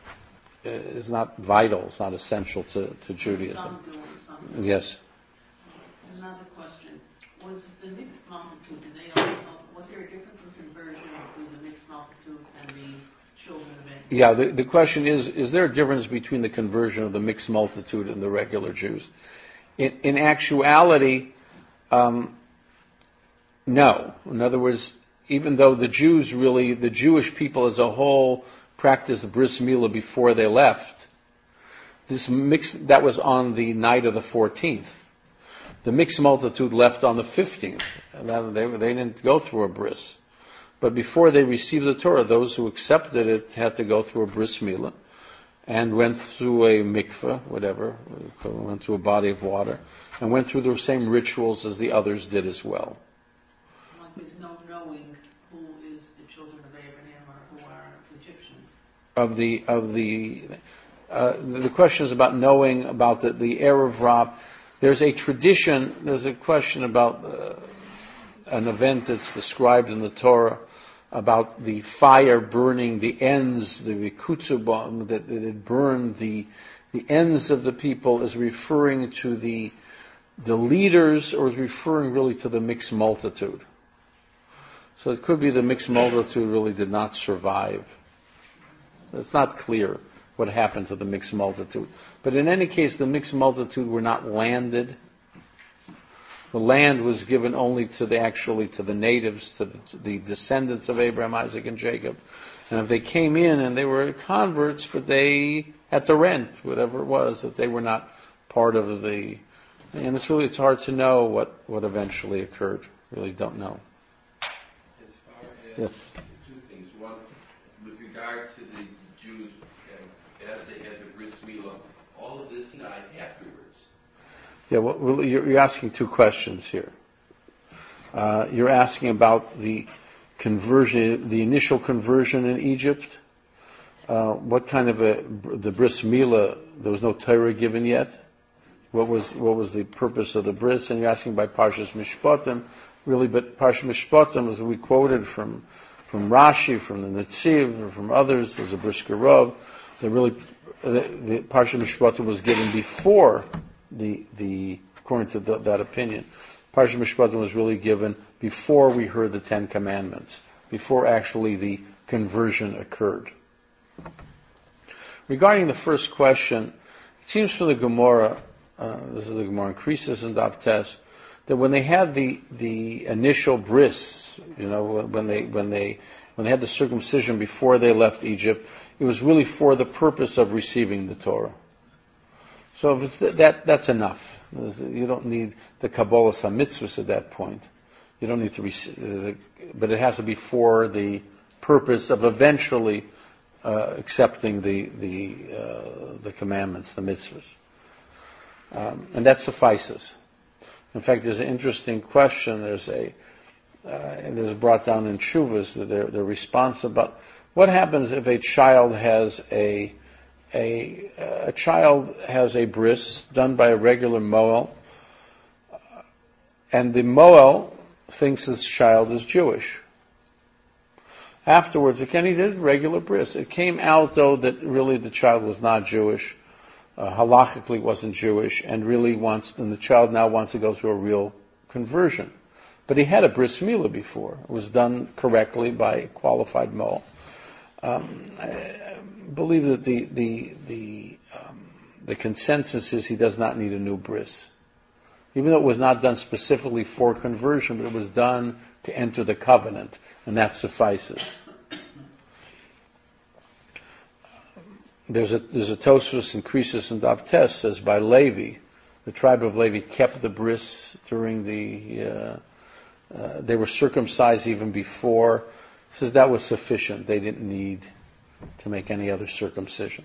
vital. It's not essential to Judaism. Yes. Another question. Was the mixed multitude, was there a difference in conversion between the mixed multitude and the children of Israel? Yeah, the question is there a difference between the conversion of the mixed multitude and the regular Jews? In actuality, no. In other words, even though the Jewish people as a whole practiced bris milah before they left, that was on the night of the 14th. The mixed multitude left on the 15th. And they didn't go through a bris. But before they received the Torah, those who accepted it had to go through a bris milah and went through a mikveh, whatever, went through a body of water, and went through the same rituals as the others did as well. Like there's no knowing who is the children of Abraham or who are Egyptians. The question is about knowing about the Erev Rav. There's a tradition, there's a question about an event that's described in the Torah about the fire burning the ends, the kutzubah, that it burned the ends of the people, is referring to the leaders, or is referring really to the mixed multitude. So it could be the mixed multitude really did not survive. It's not clear what happened to the mixed multitude. But in any case, the mixed multitude were not landed. The land was given only to the natives, to the descendants of Abraham, Isaac, and Jacob. And if they came in and they were converts, but they had to rent, whatever it was, that they were not part of the... And it's hard to know what eventually occurred. Really don't know. As far as two things. One, with regard to the Jews, as they had the bris milah, all of this died afterwards. Yeah, well, you're asking two questions here. You're asking about the conversion, the initial conversion in Egypt. What kind of the bris milah? There was no Torah given yet. What was the purpose of the bris? And you're asking by Parshas Mishpatim, really. But Parshas Mishpatim, as we quoted from Rashi, from the Netziv, from others, there's a Brisker Rav. The Parshas Mishpatim was given before according to that opinion. Parshas Mishpatim was really given before we heard the Ten Commandments, before actually the conversion occurred. Regarding the first question, it seems from the Gemara, this is the Gemara in Krisis and Daf Tes, that when they had the initial bris, when they had the circumcision before they left Egypt, it was really for the purpose of receiving the Torah. So if it's that's enough. You don't need the Kabbalah HaMitzvahs at that point. You don't need to receive, but it has to be for the purpose of eventually accepting the commandments, the mitzvahs, and that suffices. In fact, there's an interesting question. and this is brought down in Shuvas, their response about what happens if a child has a child has a bris done by a regular moel, and the moel thinks this child is Jewish. Afterwards, again, he did regular bris. It came out, though, that really the child was not Jewish, halachically wasn't Jewish, and the child now wants to go through a real conversion. But he had a bris milah before. It was done correctly by a qualified moel. I believe that the consensus is he does not need a new bris. Even though it was not done specifically for conversion, but it was done to enter the covenant, and that suffices. There's a Tosfos in Krisis and Davtes says by Levi, the tribe of Levi kept the bris during they were circumcised even before. Says that was sufficient. They didn't need to make any other circumcisions.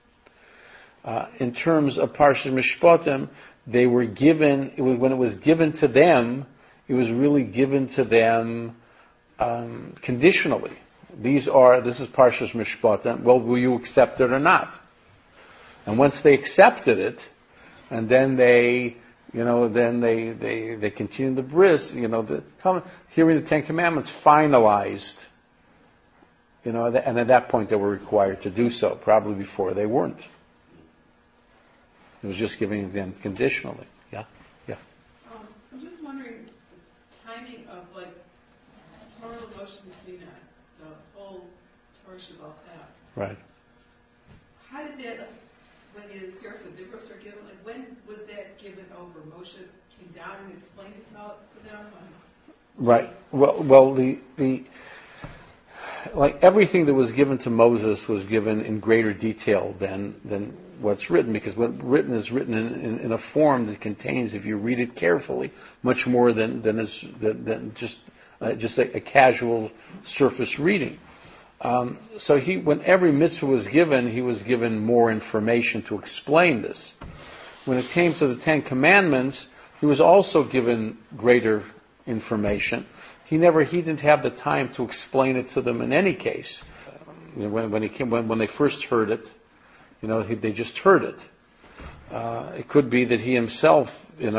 In terms of Parshas Mishpatim, they were given, when it was given to them, it was really given to them conditionally. This is Parshas Mishpatim. Well, will you accept it or not? And once they accepted it, and then they continued the bris, hearing the Ten Commandments finalized, and at that point they were required to do so. Probably before they weren't. It was just giving them conditionally. Yeah. I'm just wondering the timing of Torah Moshe Sinai, the whole Torah Shabbat. Right. How did that, when the Seres of Dibros are given, when was that given over? Moshe came down and explained it to them? Right. Well, the everything that was given to Moses was given in greater detail than what's written, because what written is written in a form that contains, if you read it carefully, much more than just a casual surface reading. So when every mitzvah was given, he was given more information to explain this. When it came to the Ten Commandments, he was also given greater information. He didn't have the time to explain it to them in any case. When they first heard it, they just heard it. It could be that he himself, they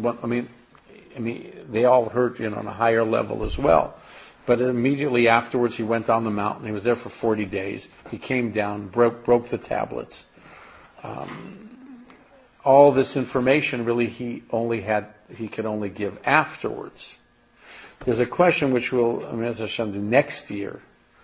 all heard, on a higher level as well. But immediately afterwards, he went on the mountain. He was there for 40 days. He came down, broke the tablets. All this information, really, he could only give afterwards. There's a question which we'll, as Hashem, do next year.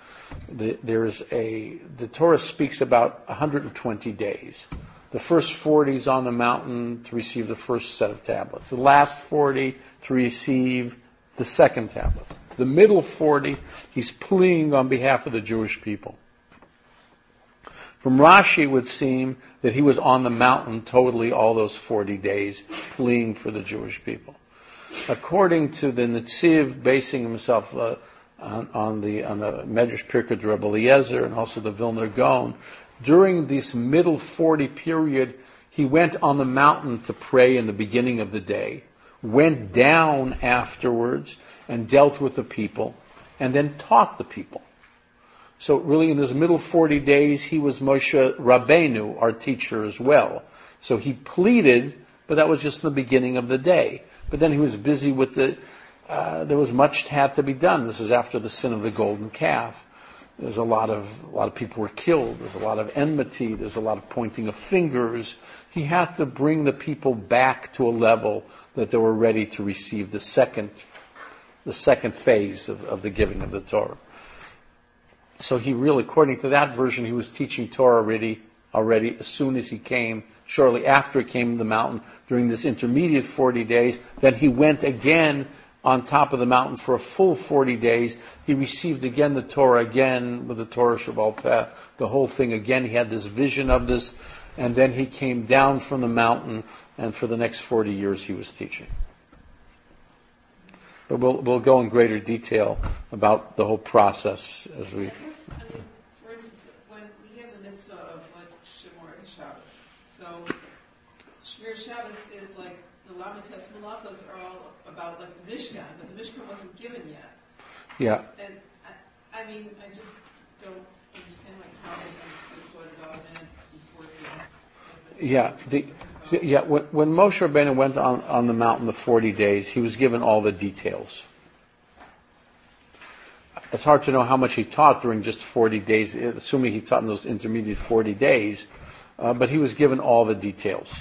The Torah speaks about 120 days. The first 40 is on the mountain to receive the first set of tablets. The last 40 to receive the second tablet. The middle 40, he's pleading on behalf of the Jewish people. From Rashi, it would seem that he was on the mountain totally all those 40 days, pleading for the Jewish people. According to the Netziv, basing himself on the Medrash Pirkei Rebbe Eliezer and also the Vilna Gaon, during this middle 40 period, he went on the mountain to pray in the beginning of the day, went down afterwards and dealt with the people, and then taught the people. So really in those middle 40 days, he was Moshe Rabbeinu, our teacher as well. So he pleaded, but that was just in the beginning of the day. But then he was busy with there was much had to be done. This is after the sin of the golden calf. There's a lot of people were killed. There's a lot of enmity. There's a lot of pointing of fingers. He had to bring the people back to a level that they were ready to receive the second phase of the giving of the Torah. So he really, according to that version, he was teaching Torah already as soon as he came, shortly after he came to the mountain, during this intermediate 40 days. Then he went again on top of the mountain for a full 40 days. He received again the Torah again with the Torah Shebaal Peh, the whole thing again. He had this vision of this, and then he came down from the mountain, and for the next 40 years he was teaching. But we'll go in greater detail about the whole process as we... For instance, when we have the mitzvah of Shemor Shabbos, so Shemor Shabbos is the Lamites Malachos are all about like the Mishkan, but the Mishkan wasn't given yet. Yeah. And I mean, I just don't understand like how they understood what God meant before Yeah. When Moshe Rabbeinu went on the mountain the 40 days, he was given all the details. It's hard to know how much he taught during just 40 days, assuming he taught in those intermediate 40 days, but he was given all the details.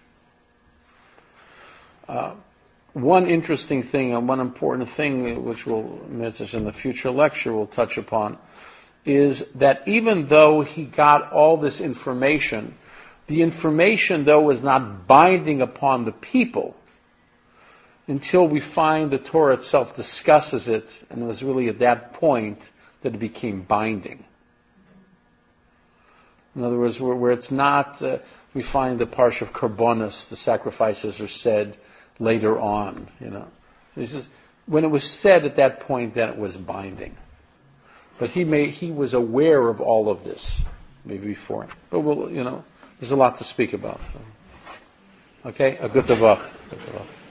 One interesting thing and one important thing, which we'll, in the future lecture, we'll touch upon, is that even though he got all this information, the information, though, was not binding upon the people until we find the Torah itself discusses it, and it was really at that point that it became binding. In other words, where it's not, we find the parsha of Karbonos, the sacrifices are said later on. This is, when it was said at that point, then it was binding. But he was aware of all of this, maybe before. But there's a lot to speak about. So. Okay, a good tavach.